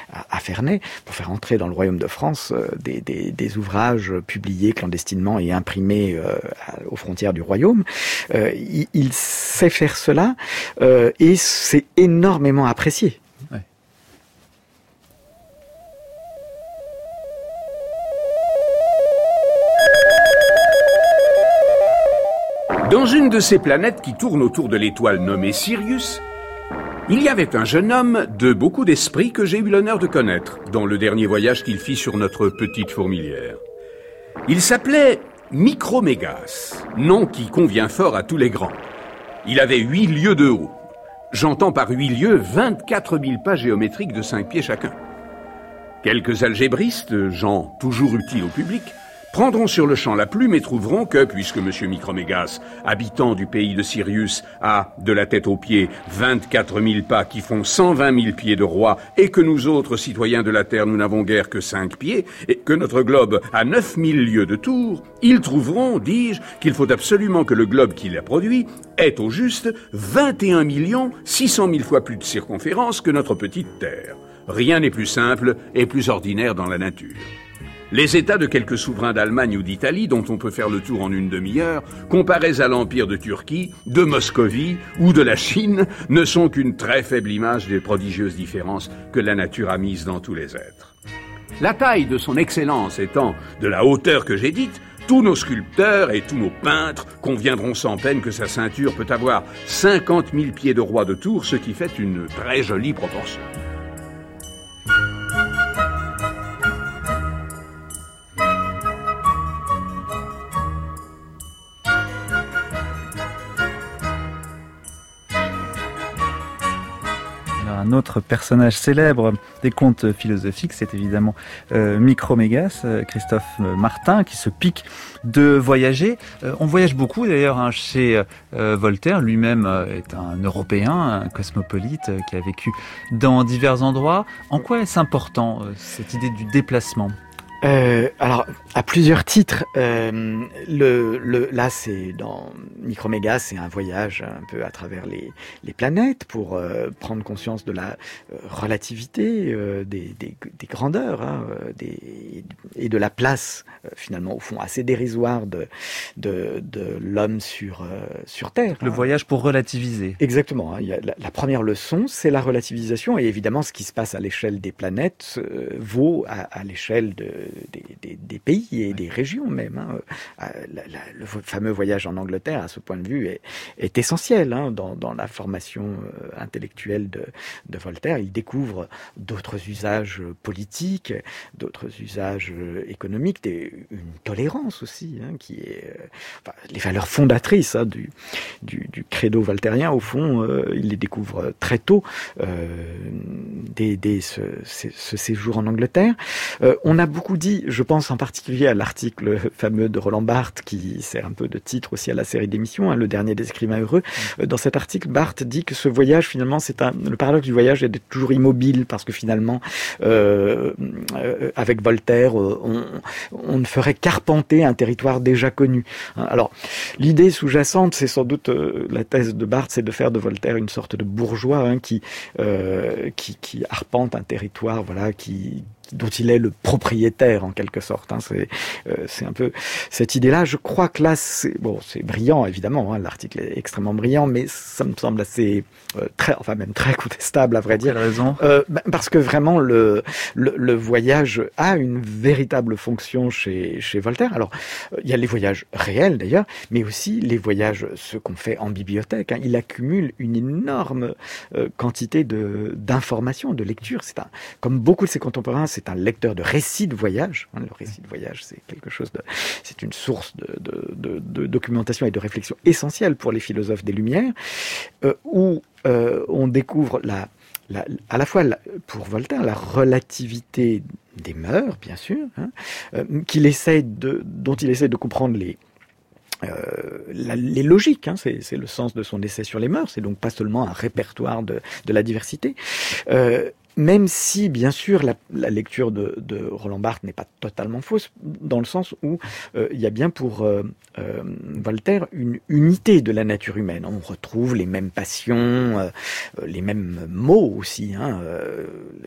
à Ferney, pour faire entrer dans le royaume de France euh, des, des, des ouvrages publiés clandestinement et imprimés euh, aux frontières du royaume. Euh, il, il sait faire cela euh, et c'est énormément apprécié. Ouais. Dans une de ces planètes qui tourne autour de l'étoile nommée Sirius, il y avait un jeune homme de beaucoup d'esprit que j'ai eu l'honneur de connaître dans le dernier voyage qu'il fit sur notre petite fourmilière. Il s'appelait Micromégas, nom qui convient fort à tous les grands. Il avait huit lieues de haut. J'entends par huit lieues vingt-quatre mille pas géométriques de cinq pieds chacun. Quelques algébristes, gens toujours utiles au public, prendront sur le champ la plume et trouveront que, puisque M. Micromégas, habitant du pays de Sirius, a, de la tête aux pieds, vingt-quatre mille pas qui font cent vingt mille pieds de roi, et que nous autres citoyens de la Terre, nous n'avons guère que cinq pieds, et que notre globe a neuf mille lieues de tour, ils trouveront, dis-je, qu'il faut absolument que le globe qui l'a produit ait au juste vingt et un millions six cent mille fois plus de circonférence que notre petite Terre. Rien n'est plus simple et plus ordinaire dans la nature. Les États de quelques souverains d'Allemagne ou d'Italie, dont on peut faire le tour en une demi-heure, comparés à l'Empire de Turquie, de Moscovie ou de la Chine, ne sont qu'une très faible image des prodigieuses différences que la nature a mises dans tous les êtres. La taille de son excellence étant de la hauteur que j'ai dite, tous nos sculpteurs et tous nos peintres conviendront sans peine que sa ceinture peut avoir cinquante mille pieds de roi de tour, ce qui fait une très jolie proportion. Un autre personnage célèbre des contes philosophiques, c'est évidemment euh, Micromégas, euh, Christophe Martin, qui se pique de voyager. Euh, on voyage beaucoup d'ailleurs hein, chez euh, Voltaire, lui-même euh, est un Européen, un cosmopolite euh, qui a vécu dans divers endroits. En quoi est-ce important, euh, cette idée du déplacement ? Euh, alors, à plusieurs titres. Euh, le, le, là, c'est dans Micromégas, c'est un voyage un peu à travers les, les planètes pour euh, prendre conscience de la euh, relativité, euh, des, des, des grandeurs, hein, des, et de la place, euh, finalement, au fond, assez dérisoire de, de, de l'homme sur, euh, sur Terre. Le hein. voyage pour relativiser. Exactement. Hein. Il y a la, la première leçon, c'est la relativisation, et évidemment, ce qui se passe à l'échelle des planètes euh, vaut à, à l'échelle de Des, des, des pays et des régions même. Hein. La, la, le fameux voyage en Angleterre, à ce point de vue, est, est essentiel hein, dans, dans la formation intellectuelle de, de Voltaire. Il découvre d'autres usages politiques, d'autres usages économiques, des, une tolérance aussi, hein, qui est enfin, les valeurs fondatrices hein, du, du, du credo voltairien. Au fond, euh, il les découvre très tôt, euh, dès, dès ce, ce, ce séjour en Angleterre. Euh, on a beaucoup dit, je pense en particulier à l'article fameux de Roland Barthes, qui sert un peu de titre aussi à la série d'émissions, hein, Le dernier des écrivains heureux. Euh, dans cet article, Barthes dit que ce voyage, finalement, c'est un, le paradoxe du voyage est d'être toujours immobile, parce que finalement, euh, euh, avec Voltaire, euh, on, on ne ferait qu'arpenter un territoire déjà connu. Alors, l'idée sous-jacente, c'est sans doute euh, la thèse de Barthes, c'est de faire de Voltaire une sorte de bourgeois hein, qui, euh, qui, qui arpente un territoire, voilà, qui dont il est le propriétaire en quelque sorte. Hein. C'est, euh, c'est un peu cette idée-là. Je crois que là, c'est bon, c'est brillant évidemment. Hein. L'article est extrêmement brillant, mais ça me semble assez euh, très, enfin même très contestable à vrai dire. Quelle raison ? Euh, ben, parce que vraiment le, le le voyage a une véritable fonction chez chez Voltaire. Alors il euh, y a les voyages réels d'ailleurs, mais aussi les voyages ceux qu'on fait en bibliothèque. Hein. Il accumule une énorme euh, quantité de d'informations, de lectures. C'est un, comme beaucoup de ses contemporains, c'est un lecteur de récits de voyage. Le récit de voyage, c'est quelque chose de, c'est une source de, de, de, de documentation et de réflexion essentielle pour les philosophes des Lumières, euh, où euh, on découvre la, la, à la fois la, pour Voltaire la relativité des mœurs, bien sûr, hein, euh, qu'il essaie de, dont il essaie de comprendre les Euh, la, les logiques, hein, c'est, c'est le sens de son essai sur les mœurs, c'est donc pas seulement un répertoire de, de la diversité. Euh, Même si, bien sûr, la, la lecture de, de Roland Barthes n'est pas totalement fausse, dans le sens où euh, il y a bien pour euh, euh, Voltaire une unité de la nature humaine. On retrouve les mêmes passions, euh, les mêmes mots aussi, hein, euh,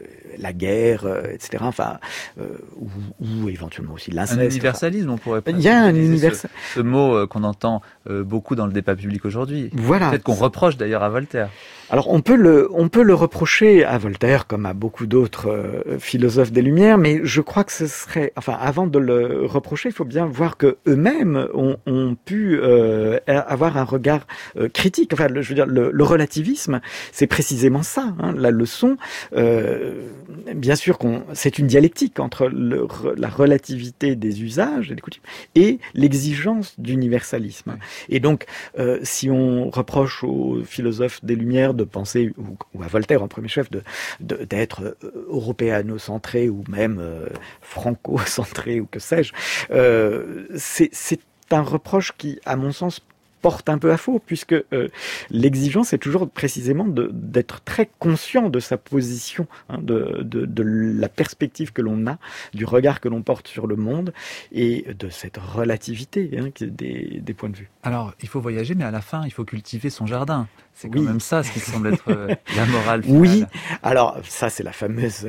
la guerre, euh, et cetera. Enfin, euh, ou, ou éventuellement aussi l'inceste. Un universalisme, enfin. On pourrait pas. Il y a un universalisme. Ce, ce mot euh, qu'on entend euh, beaucoup dans le débat public aujourd'hui. Voilà. Peut-être qu'on reproche d'ailleurs à Voltaire. Alors on peut le on peut le reprocher à Voltaire comme à beaucoup d'autres euh, philosophes des Lumières, mais je crois que ce serait enfin avant de le reprocher, il faut bien voir que eux-mêmes ont, ont pu euh, avoir un regard euh, critique. Enfin, le, je veux dire le, le relativisme, c'est précisément ça. Hein, la leçon, euh, bien sûr qu'on c'est une dialectique entre le, la relativité des usages et des coutumes et l'exigence d'universalisme. Ouais. Et donc, euh, si on reproche aux philosophes des Lumières de penser, ou, ou à Voltaire en premier chef, de, de, d'être euh, européano-centré ou même euh, franco-centré ou que sais-je, euh, c'est, c'est un reproche qui, à mon sens, porte un peu à faux, puisque euh, l'exigence est toujours précisément de, d'être très conscient de sa position, hein, de, de, de la perspective que l'on a, du regard que l'on porte sur le monde, et de cette relativité hein, des, des points de vue. Alors, il faut voyager, mais à la fin, il faut cultiver son jardin. C'est quand oui. même ça, ce qui semble être euh, la morale finale. Oui, alors ça c'est la fameuse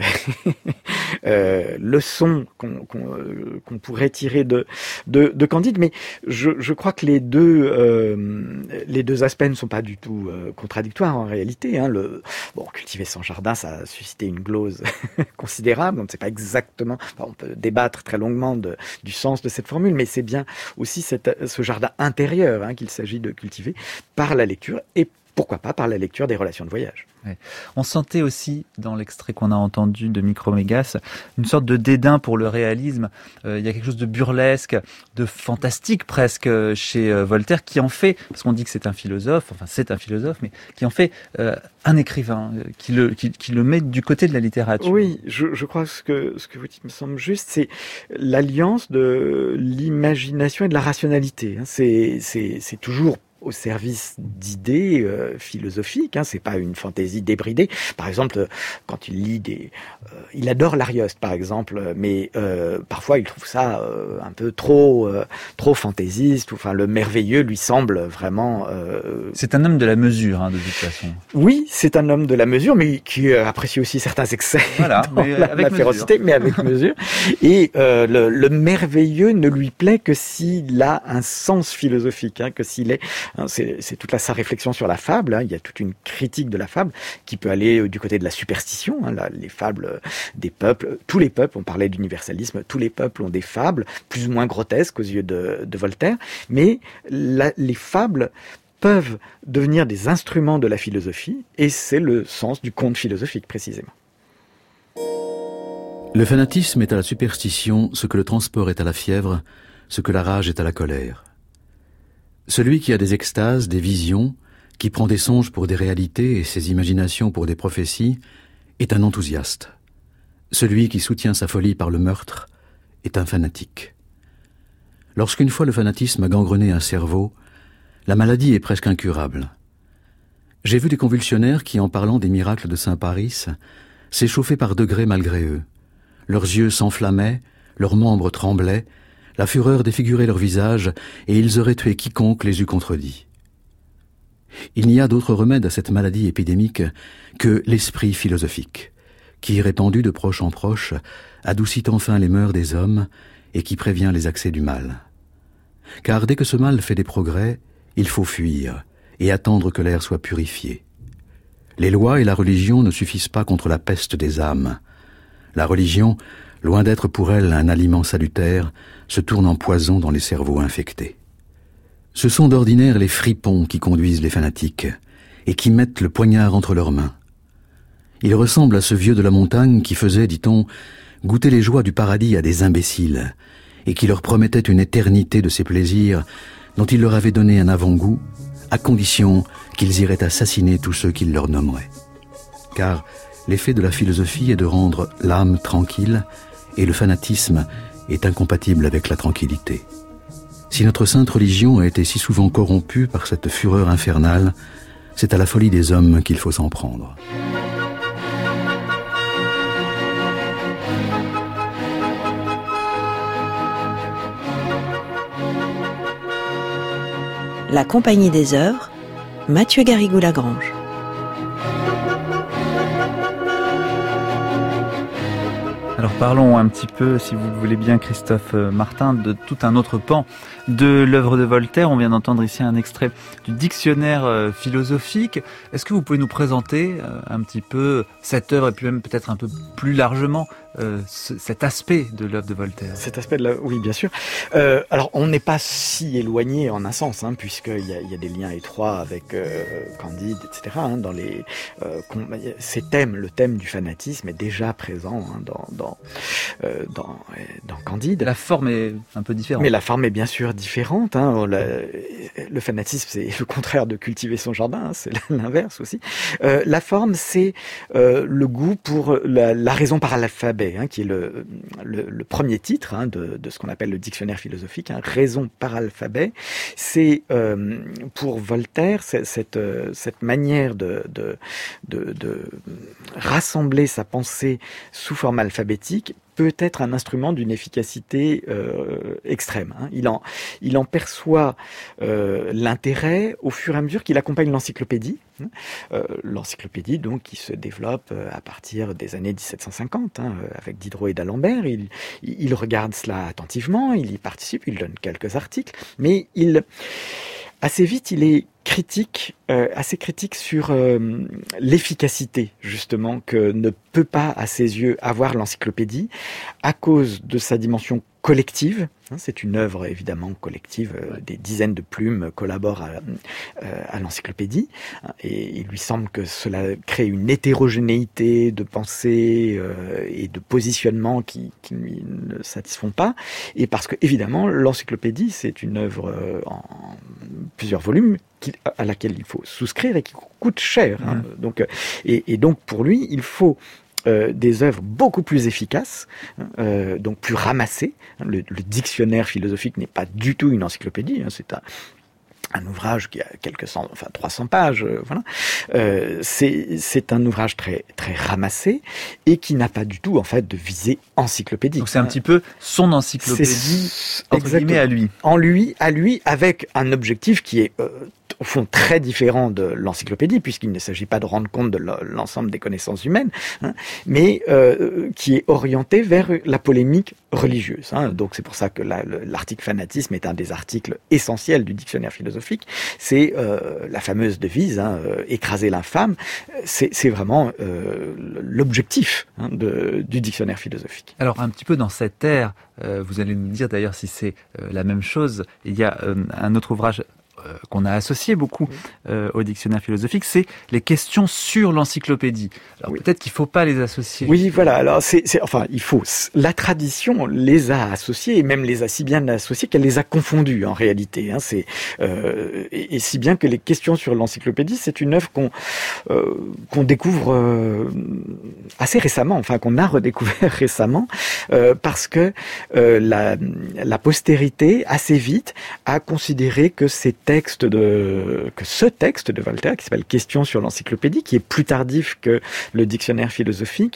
euh, leçon qu'on, qu'on, euh, qu'on pourrait tirer de, de, de Candide, mais je, je crois que les deux, euh, les deux aspects ne sont pas du tout euh, contradictoires en réalité. Hein. Le, bon, cultiver son jardin, ça a suscité une glose considérable, on ne sait pas exactement, enfin, on peut débattre très longuement de, du sens de cette formule, mais c'est bien aussi cette, ce jardin intérieur hein, qu'il s'agit de cultiver par la lecture et pourquoi pas par la lecture des relations de voyage. Ouais. On sentait aussi, dans l'extrait qu'on a entendu de Micromégas, une sorte de dédain pour le réalisme. Euh, il y a quelque chose de burlesque, de fantastique presque chez euh, Voltaire, qui en fait, parce qu'on dit que c'est un philosophe, enfin c'est un philosophe, mais qui en fait euh, un écrivain, euh, qui, le, qui, qui le met du côté de la littérature. Oui, je, je crois que ce que, ce que vous dites me semble juste, c'est l'alliance de l'imagination et de la rationalité. C'est, c'est, c'est toujours au service d'idées euh, philosophiques. Hein, c'est pas une fantaisie débridée. Par exemple, quand il lit des, euh, il adore l'Arioste, par exemple, mais euh, parfois il trouve ça euh, un peu trop, euh, trop fantaisiste. Enfin, le merveilleux lui semble vraiment. Euh... C'est un homme de la mesure, hein, de toute façon. Oui, c'est un homme de la mesure, mais qui euh, apprécie aussi certains excès. Voilà, dans mais la, avec la férocité, mais avec mesure. Et euh, le, le merveilleux ne lui plaît que s'il a un sens philosophique, hein, que s'il est, hein, c'est, c'est toute la, sa réflexion sur la fable. Hein, il y a toute une critique de la fable qui peut aller du côté de la superstition. Hein, la, les fables des peuples, tous les peuples, on parlait d'universalisme, tous les peuples ont des fables plus ou moins grotesques aux yeux de, de Voltaire, mais la, les fables peuvent devenir des instruments de la philosophie, et c'est le sens du conte philosophique précisément. Le fanatisme est à la superstition ce que le transport est à la fièvre, ce que la rage est à la colère. Celui qui a des extases, des visions, qui prend des songes pour des réalités et ses imaginations pour des prophéties, est un enthousiaste. Celui qui soutient sa folie par le meurtre est un fanatique. Lorsqu'une fois le fanatisme a gangrené un cerveau, la maladie est presque incurable. J'ai vu des convulsionnaires qui, en parlant des miracles de saint Paris, s'échauffaient par degrés malgré eux. Leurs yeux s'enflammaient, leurs membres tremblaient, la fureur défigurait leur visage, et ils auraient tué quiconque les eût contredits. Il n'y a d'autre remède à cette maladie épidémique que l'esprit philosophique, qui, répandu de proche en proche, adoucit enfin les mœurs des hommes et qui prévient les accès du mal. Car dès que ce mal fait des progrès, il faut fuir et attendre que l'air soit purifié. Les lois et la religion ne suffisent pas contre la peste des âmes. La religion, loin d'être pour elle un aliment salutaire, se tourne en poison dans les cerveaux infectés. Ce sont d'ordinaire les fripons qui conduisent les fanatiques et qui mettent le poignard entre leurs mains. Ils ressemblent à ce vieux de la montagne qui faisait, dit-on, goûter les joies du paradis à des imbéciles et qui leur promettait une éternité de ces plaisirs dont il leur avait donné un avant-goût, à condition qu'ils iraient assassiner tous ceux qu'ils leur nommeraient. Car l'effet de la philosophie est de rendre l'âme tranquille, et le fanatisme est incompatible avec la tranquillité. Si notre sainte religion a été si souvent corrompue par cette fureur infernale, c'est à la folie des hommes qu'il faut s'en prendre. La Compagnie des Heures, Mathieu Garrigou-Lagrange. Alors parlons un petit peu, si vous voulez bien, Christophe Martin, de tout un autre pan de l'œuvre de Voltaire. On vient d'entendre ici un extrait du dictionnaire philosophique. Est-ce que vous pouvez nous présenter un petit peu cette œuvre et puis même peut-être un peu plus largement euh, ce, cet aspect de l'œuvre de Voltaire? Cet aspect de la... Oui, bien sûr. Euh, alors, on n'est pas si éloigné en un sens, hein, puisqu'il y a, il y a des liens étroits avec euh, Candide, et cetera. Hein, dans les, euh, ces thèmes, le thème du fanatisme est déjà présent hein, dans, dans, euh, dans, dans Candide. La forme est un peu différente. Mais la forme est bien sûr différente. Hein. Le, le fanatisme, c'est le contraire de cultiver son jardin, hein, c'est l'inverse aussi. Euh, la forme, c'est euh, le goût pour la, la raison par l'alphabet, hein, qui est le, le, le premier titre hein, de, de ce qu'on appelle le dictionnaire philosophique, hein, raison par alphabet. C'est euh, pour Voltaire c'est, cette, cette manière de, de, de, de rassembler sa pensée sous forme alphabétique peut être un instrument d'une efficacité euh, extrême. Hein. Il en, il en perçoit euh, l'intérêt au fur et à mesure qu'il accompagne l'encyclopédie. Hein. Euh, l'encyclopédie, donc, qui se développe euh, à partir des années dix-sept cent cinquante, hein, avec Diderot et d'Alembert. Il, il regarde cela attentivement, il y participe, il donne quelques articles, mais il... Assez vite, il est critique, euh, assez critique sur euh, l'efficacité, justement, que ne peut pas, à ses yeux, avoir l'encyclopédie, à cause de sa dimension collective. C'est une œuvre, évidemment, collective. Des dizaines de plumes collaborent à, à l'encyclopédie. Et il lui semble que cela crée une hétérogénéité de pensée euh, et de positionnement qui, qui ne lui ne satisfont pas. Et parce que, évidemment, l'encyclopédie, c'est une œuvre en plusieurs volumes à laquelle il faut souscrire et qui coûte cher. Hein. Mmh. Donc, et, et donc, pour lui, il faut Euh, des œuvres beaucoup plus efficaces, euh, donc plus ramassées. Le, le dictionnaire philosophique n'est pas du tout une encyclopédie, hein, c'est un, un ouvrage qui a quelques cent, enfin trois cents pages, euh, voilà. Euh, c'est c'est un ouvrage très très ramassé et qui n'a pas du tout en fait de visée encyclopédique. Donc c'est un petit peu son encyclopédie entre guillemets à lui. En lui, à lui, avec un objectif qui est euh, au fond très différent de l'encyclopédie, puisqu'il ne s'agit pas de rendre compte de l'ensemble des connaissances humaines, hein, mais euh, qui est orienté vers la polémique religieuse. Hein. Donc c'est pour ça que la, l'article fanatisme est un des articles essentiels du dictionnaire philosophique. C'est euh, la fameuse devise, hein, euh, écraser l'infâme. C'est, c'est vraiment euh, l'objectif hein, de, du dictionnaire philosophique. Alors un petit peu dans cette ère, euh, vous allez nous dire d'ailleurs si c'est euh, la même chose, il y a euh, un autre ouvrage euh, qu'on a associé beaucoup euh, au dictionnaire philosophique, c'est les questions sur l'encyclopédie. Alors oui. Peut-être qu'il ne faut pas les associer. Oui, voilà. Alors c'est, c'est, enfin, il faut. La tradition les a associés et même les a si bien associés qu'elle les a confondus en réalité. Hein. C'est euh, et, et si bien que les questions sur l'encyclopédie, c'est une œuvre qu'on euh, qu'on découvre euh, assez récemment, enfin qu'on a redécouvert récemment, euh, parce que euh, la, la postérité assez vite a considéré que ces textes de que ce texte de Voltaire qui s'appelle Questions sur l'encyclopédie, qui est plus tardif que le dictionnaire philosophique,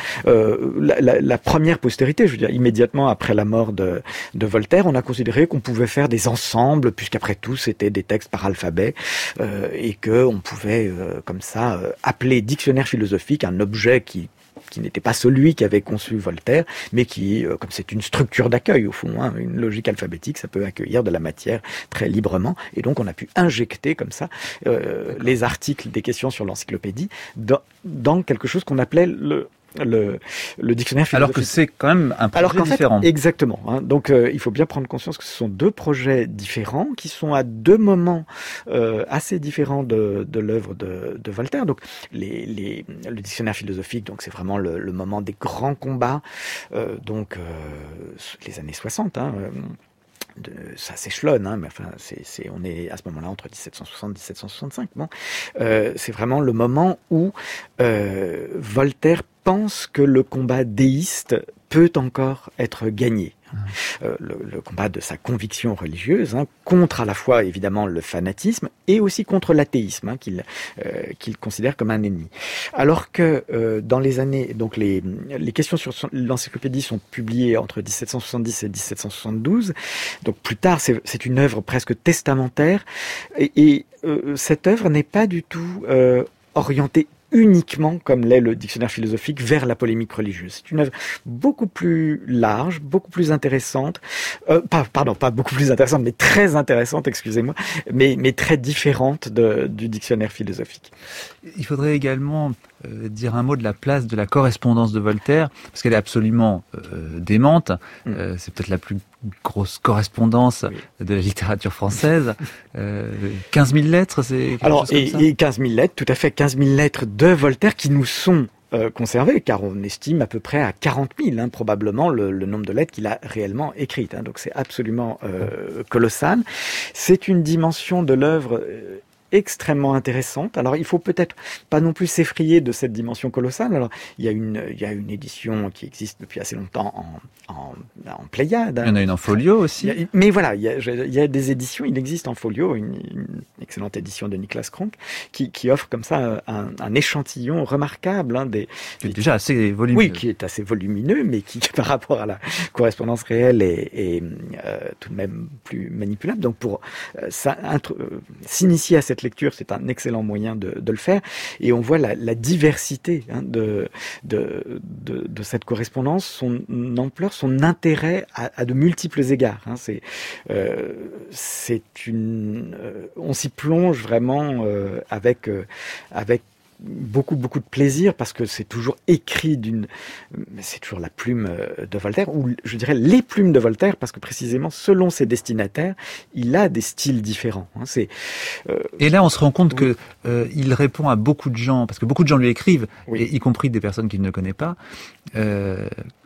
euh, la, la, la première postérité, je veux dire immédiatement après la mort de, de Voltaire, on a considéré qu'on pouvait faire des ensembles, puisqu'après tout c'était des textes par alphabet, euh, et que on pouvait euh, comme ça euh, appeler dictionnaire philosophique un objet qui qui n'était pas celui qu'avait conçu Voltaire, mais qui, euh, comme c'est une structure d'accueil au fond, hein, une logique alphabétique, ça peut accueillir de la matière très librement, et donc on a pu injecter comme ça euh, les articles des questions sur l'encyclopédie dans, dans quelque chose qu'on appelait le Le, le dictionnaire philosophique. Alors que c'est quand même un projet Alors qu'en différent. Fait, exactement. Hein. Donc euh, il faut bien prendre conscience que ce sont deux projets différents qui sont à deux moments euh, assez différents de, de l'œuvre de, de Voltaire. Donc les, les, le dictionnaire philosophique, donc c'est vraiment le, le moment des grands combats, euh, donc euh, les années soixante. Hein, euh, De, ça s'échelonne, hein, mais enfin, c'est, c'est, on est à ce moment-là entre dix-sept cent soixante et dix-sept cent soixante-cinq. Bon, euh, c'est vraiment le moment où euh, Voltaire pense que le combat déiste peut encore être gagné. Euh, le, le combat de sa conviction religieuse, hein, contre à la fois évidemment le fanatisme et aussi contre l'athéisme, hein, qu'il, euh, qu'il considère comme un ennemi. Alors que euh, dans les années, donc les, les questions sur l'encyclopédie sont publiées entre dix-sept cent soixante-dix et dix-sept cent soixante-douze, donc plus tard c'est, c'est une œuvre presque testamentaire, et, et euh, cette œuvre n'est pas du tout euh, orientée uniquement, comme l'est le dictionnaire philosophique, vers la polémique religieuse. C'est une œuvre beaucoup plus large, beaucoup plus intéressante, euh, pas, pardon, pas beaucoup plus intéressante, mais très intéressante, excusez-moi, mais, mais très différente de, du dictionnaire philosophique. Il faudrait également euh, dire un mot de la place de la correspondance de Voltaire, parce qu'elle est absolument euh, démente. Mmh. Euh, c'est peut-être la plus grosse correspondance oui. de la littérature française. Euh, quinze mille lettres, c'est quelque Alors, chose comme et, ça et quinze mille lettres, tout à fait, quinze mille lettres de Voltaire qui nous sont euh, conservées, car on estime à peu près à quarante mille, hein, probablement, le, le nombre de lettres qu'il a réellement écrites. Hein, donc c'est absolument euh, colossal. C'est une dimension de l'œuvre euh, extrêmement intéressante. Alors, il faut peut-être pas non plus s'effrayer de cette dimension colossale. Alors, il y a une, il y a une édition qui existe depuis assez longtemps en, en, en Pléiade. Il y en a une en folio aussi. Il y a, mais voilà, il y, a, il y a des éditions, il existe en folio, une, une excellente édition de Niklas Kronk, qui, qui offre comme ça un, un échantillon remarquable. Hein, des, qui est déjà assez volumineux. Oui, qui est assez volumineux, mais qui, par rapport à la correspondance réelle, est, est euh, tout de même plus manipulable. Donc, pour euh, ça, intro, euh, s'initier à cette lecture, c'est un excellent moyen de, de le faire, et on voit la, la diversité hein, de, de, de, de cette correspondance, son ampleur, son intérêt à, à de multiples égards. Hein. C'est, euh, c'est une, euh, on s'y plonge vraiment euh, avec, euh, avec beaucoup beaucoup de plaisir, parce que c'est toujours écrit d'une, c'est toujours la plume de Voltaire, ou je dirais les plumes de Voltaire, parce que précisément selon ses destinataires, il a des styles différents. Hein. C'est euh... et là on se rend compte oui. que euh, il répond à beaucoup de gens, parce que beaucoup de gens lui écrivent, oui. et y compris des personnes qu'il ne connaît pas. Euh,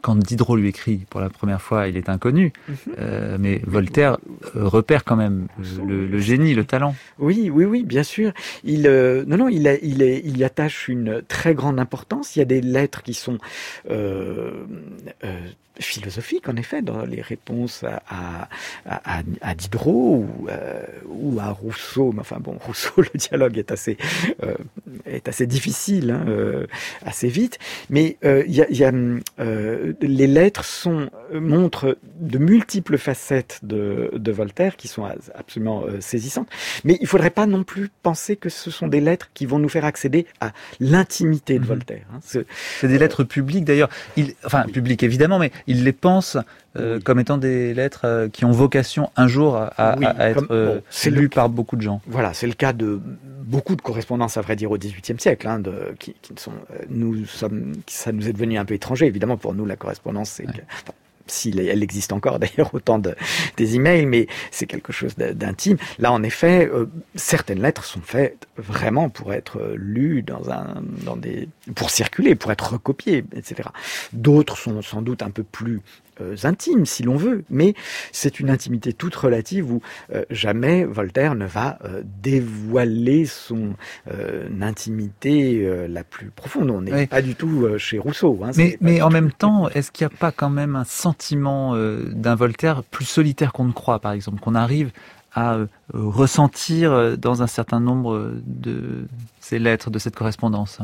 quand Diderot lui écrit pour la première fois, il est inconnu. Mm-hmm. Euh, mais Voltaire euh, repère quand même le, le génie, le talent. Oui, oui, oui, bien sûr. Il, euh, non, non, il, a, il, est, il y attache une très grande importance. Il y a des lettres qui sont euh, euh, philosophiques, en effet, dans les réponses à, à, à, à Diderot ou, euh, ou à Rousseau. Mais enfin bon, Rousseau, le dialogue est assez, euh, est assez difficile, hein, euh, assez vite. Mais euh, il y a, il y a euh, les lettres sont montrent de multiples facettes de, de Voltaire qui sont absolument euh, saisissantes. Mais il faudrait pas non plus penser que ce sont des lettres qui vont nous faire accéder à l'intimité de mmh. Voltaire. Hein. C'est, c'est des lettres publiques d'ailleurs. Il, enfin oui. publiques évidemment, mais il les pense euh, oui. comme étant des lettres euh, qui ont vocation un jour à, à, oui, à être euh, bon, lues par beaucoup de gens. Voilà, c'est le cas de beaucoup de correspondances, à vrai dire, au dix-huitième siècle, hein, de, qui, qui sont, euh, nous sommes, ça nous est devenu un peu étranger. Évidemment, pour nous, la correspondance, c'est ouais. que, enfin, si elle existe encore d'ailleurs autant de des emails, mais c'est quelque chose d'intime. Là, en effet, euh, certaines lettres sont faites vraiment pour être lues dans un, dans des, pour circuler, pour être recopiées, et cetera. D'autres sont sans doute un peu plus Euh, intimes, si l'on veut, mais c'est une intimité toute relative où euh, jamais Voltaire ne va euh, dévoiler son euh, intimité euh, la plus profonde. On n'est oui. pas du tout euh, chez Rousseau. Hein, mais mais en tout. même temps, est-ce qu'il n'y a pas quand même un sentiment euh, d'un Voltaire plus solitaire qu'on ne croit, par exemple, qu'on arrive à euh, ressentir dans un certain nombre de ces lettres, de cette correspondance?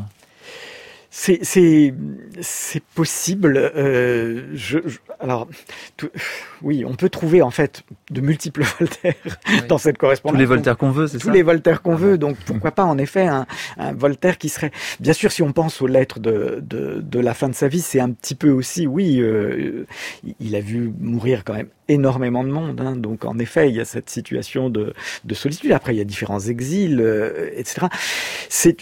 C'est, c'est, c'est possible. Euh, je, je, alors, tout, oui, on peut trouver en fait de multiples Voltaires oui. dans cette correspondance. Tous les Voltaires qu'on veut, c'est Tous ça. Tous les Voltaires qu'on veut. Donc, pourquoi pas en effet un, un Voltaire qui serait. Bien sûr, si on pense aux lettres de de, de la fin de sa vie, c'est un petit peu aussi, oui, euh, il a vu mourir quand même énormément de monde. Hein, donc, en effet, il y a cette situation de de solitude. Après, il y a différents exils, euh, et cetera. C'est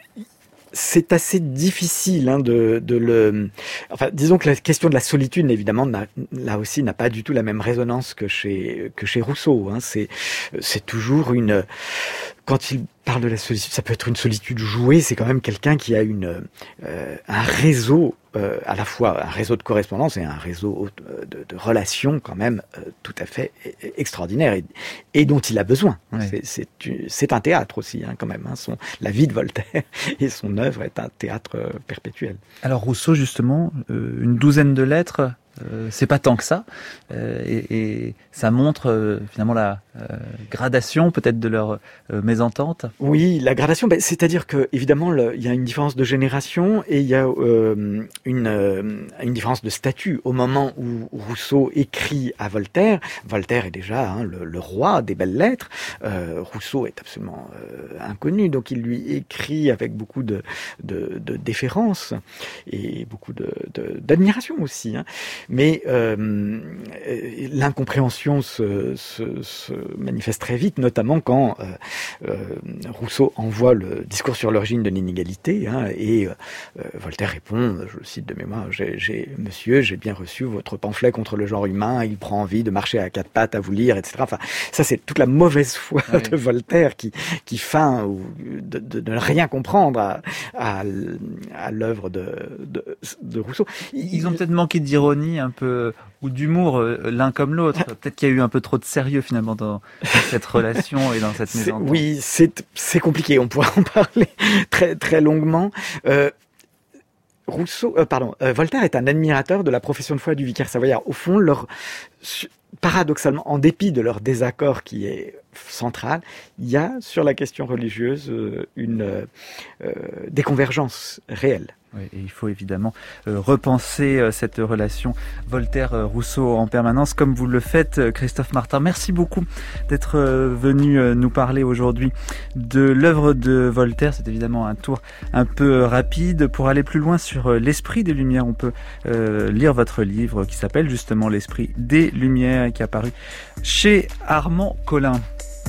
C'est assez difficile hein, de, de le. Enfin, disons que la question de la solitude, évidemment, n'a, là aussi, n'a pas du tout la même résonance que chez que chez Rousseau. Hein. C'est c'est toujours une. Quand il parle de la solitude, ça peut être une solitude jouée. C'est quand même quelqu'un qui a une euh, un réseau, euh, à la fois un réseau de correspondance et un réseau de, de relations quand même euh, tout à fait extraordinaire et, et dont il a besoin. Hein. Ouais. C'est, c'est, c'est un théâtre aussi, hein, quand même. Hein. Son, la vie de Voltaire et son œuvre est un théâtre euh, perpétuel. Alors Rousseau, justement, euh, une douzaine de lettres. Euh, c'est pas tant que ça, euh, et, et ça montre euh, finalement la euh, gradation peut-être de leur euh, mésentente. Oui, la gradation, ben, c'est-à-dire que évidemment le, il y a une différence de génération et il y a euh, une, euh, une différence de statut. Au moment où Rousseau écrit à Voltaire, Voltaire est déjà hein, le, le roi des belles lettres. Euh, Rousseau est absolument euh, inconnu, donc il lui écrit avec beaucoup de, de, de déférence et beaucoup de, de, d'admiration aussi. Hein. Mais euh, l'incompréhension se, se, se manifeste très vite, notamment quand euh, euh, Rousseau envoie le discours sur l'origine de l'inégalité, hein, et euh, Voltaire répond, je le cite de mémoire, j'ai, j'ai, monsieur, j'ai bien reçu votre pamphlet contre le genre humain, il prend envie de marcher à quatre pattes à vous lire, et cetera. Enfin, ça c'est toute la mauvaise foi oui. de Voltaire qui, qui feint ou de, de, de ne rien comprendre à, à, à l'œuvre de, de, de Rousseau. Ils ont peut-être manqué d'ironie un peu, ou d'humour l'un comme l'autre. Peut-être qu'il y a eu un peu trop de sérieux finalement dans cette relation et dans cette mésentente. Oui, c'est, c'est compliqué, on pourrait en parler très, très longuement. Euh, Rousseau, euh, pardon, euh, Voltaire est un admirateur de la profession de foi du vicaire savoyard. Au fond, leur, paradoxalement, en dépit de leur désaccord qui est central, il y a sur la question religieuse une euh, des convergences réelles. Oui, et il faut évidemment euh, repenser euh, cette relation Voltaire-Rousseau en permanence, comme vous le faites, Christophe Martin. Merci beaucoup d'être euh, venu euh, nous parler aujourd'hui de l'œuvre de Voltaire. C'est évidemment un tour un peu rapide. Pour aller plus loin sur euh, l'esprit des Lumières, on peut euh, lire votre livre qui s'appelle justement L'esprit des Lumières, qui est apparu chez Armand Collin.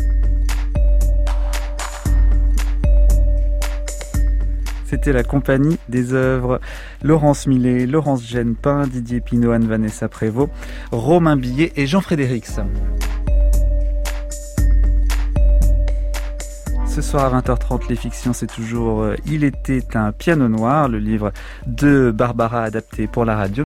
C'était la compagnie des œuvres Laurence Millet, Laurence Genepin, Didier Pinot, Anne-Vanessa Prévost, Romain Billet et Jean Frédérix. Ce soir à vingt heures trente, les fictions, c'est toujours « Il était un piano noir », le livre de Barbara adapté pour la radio.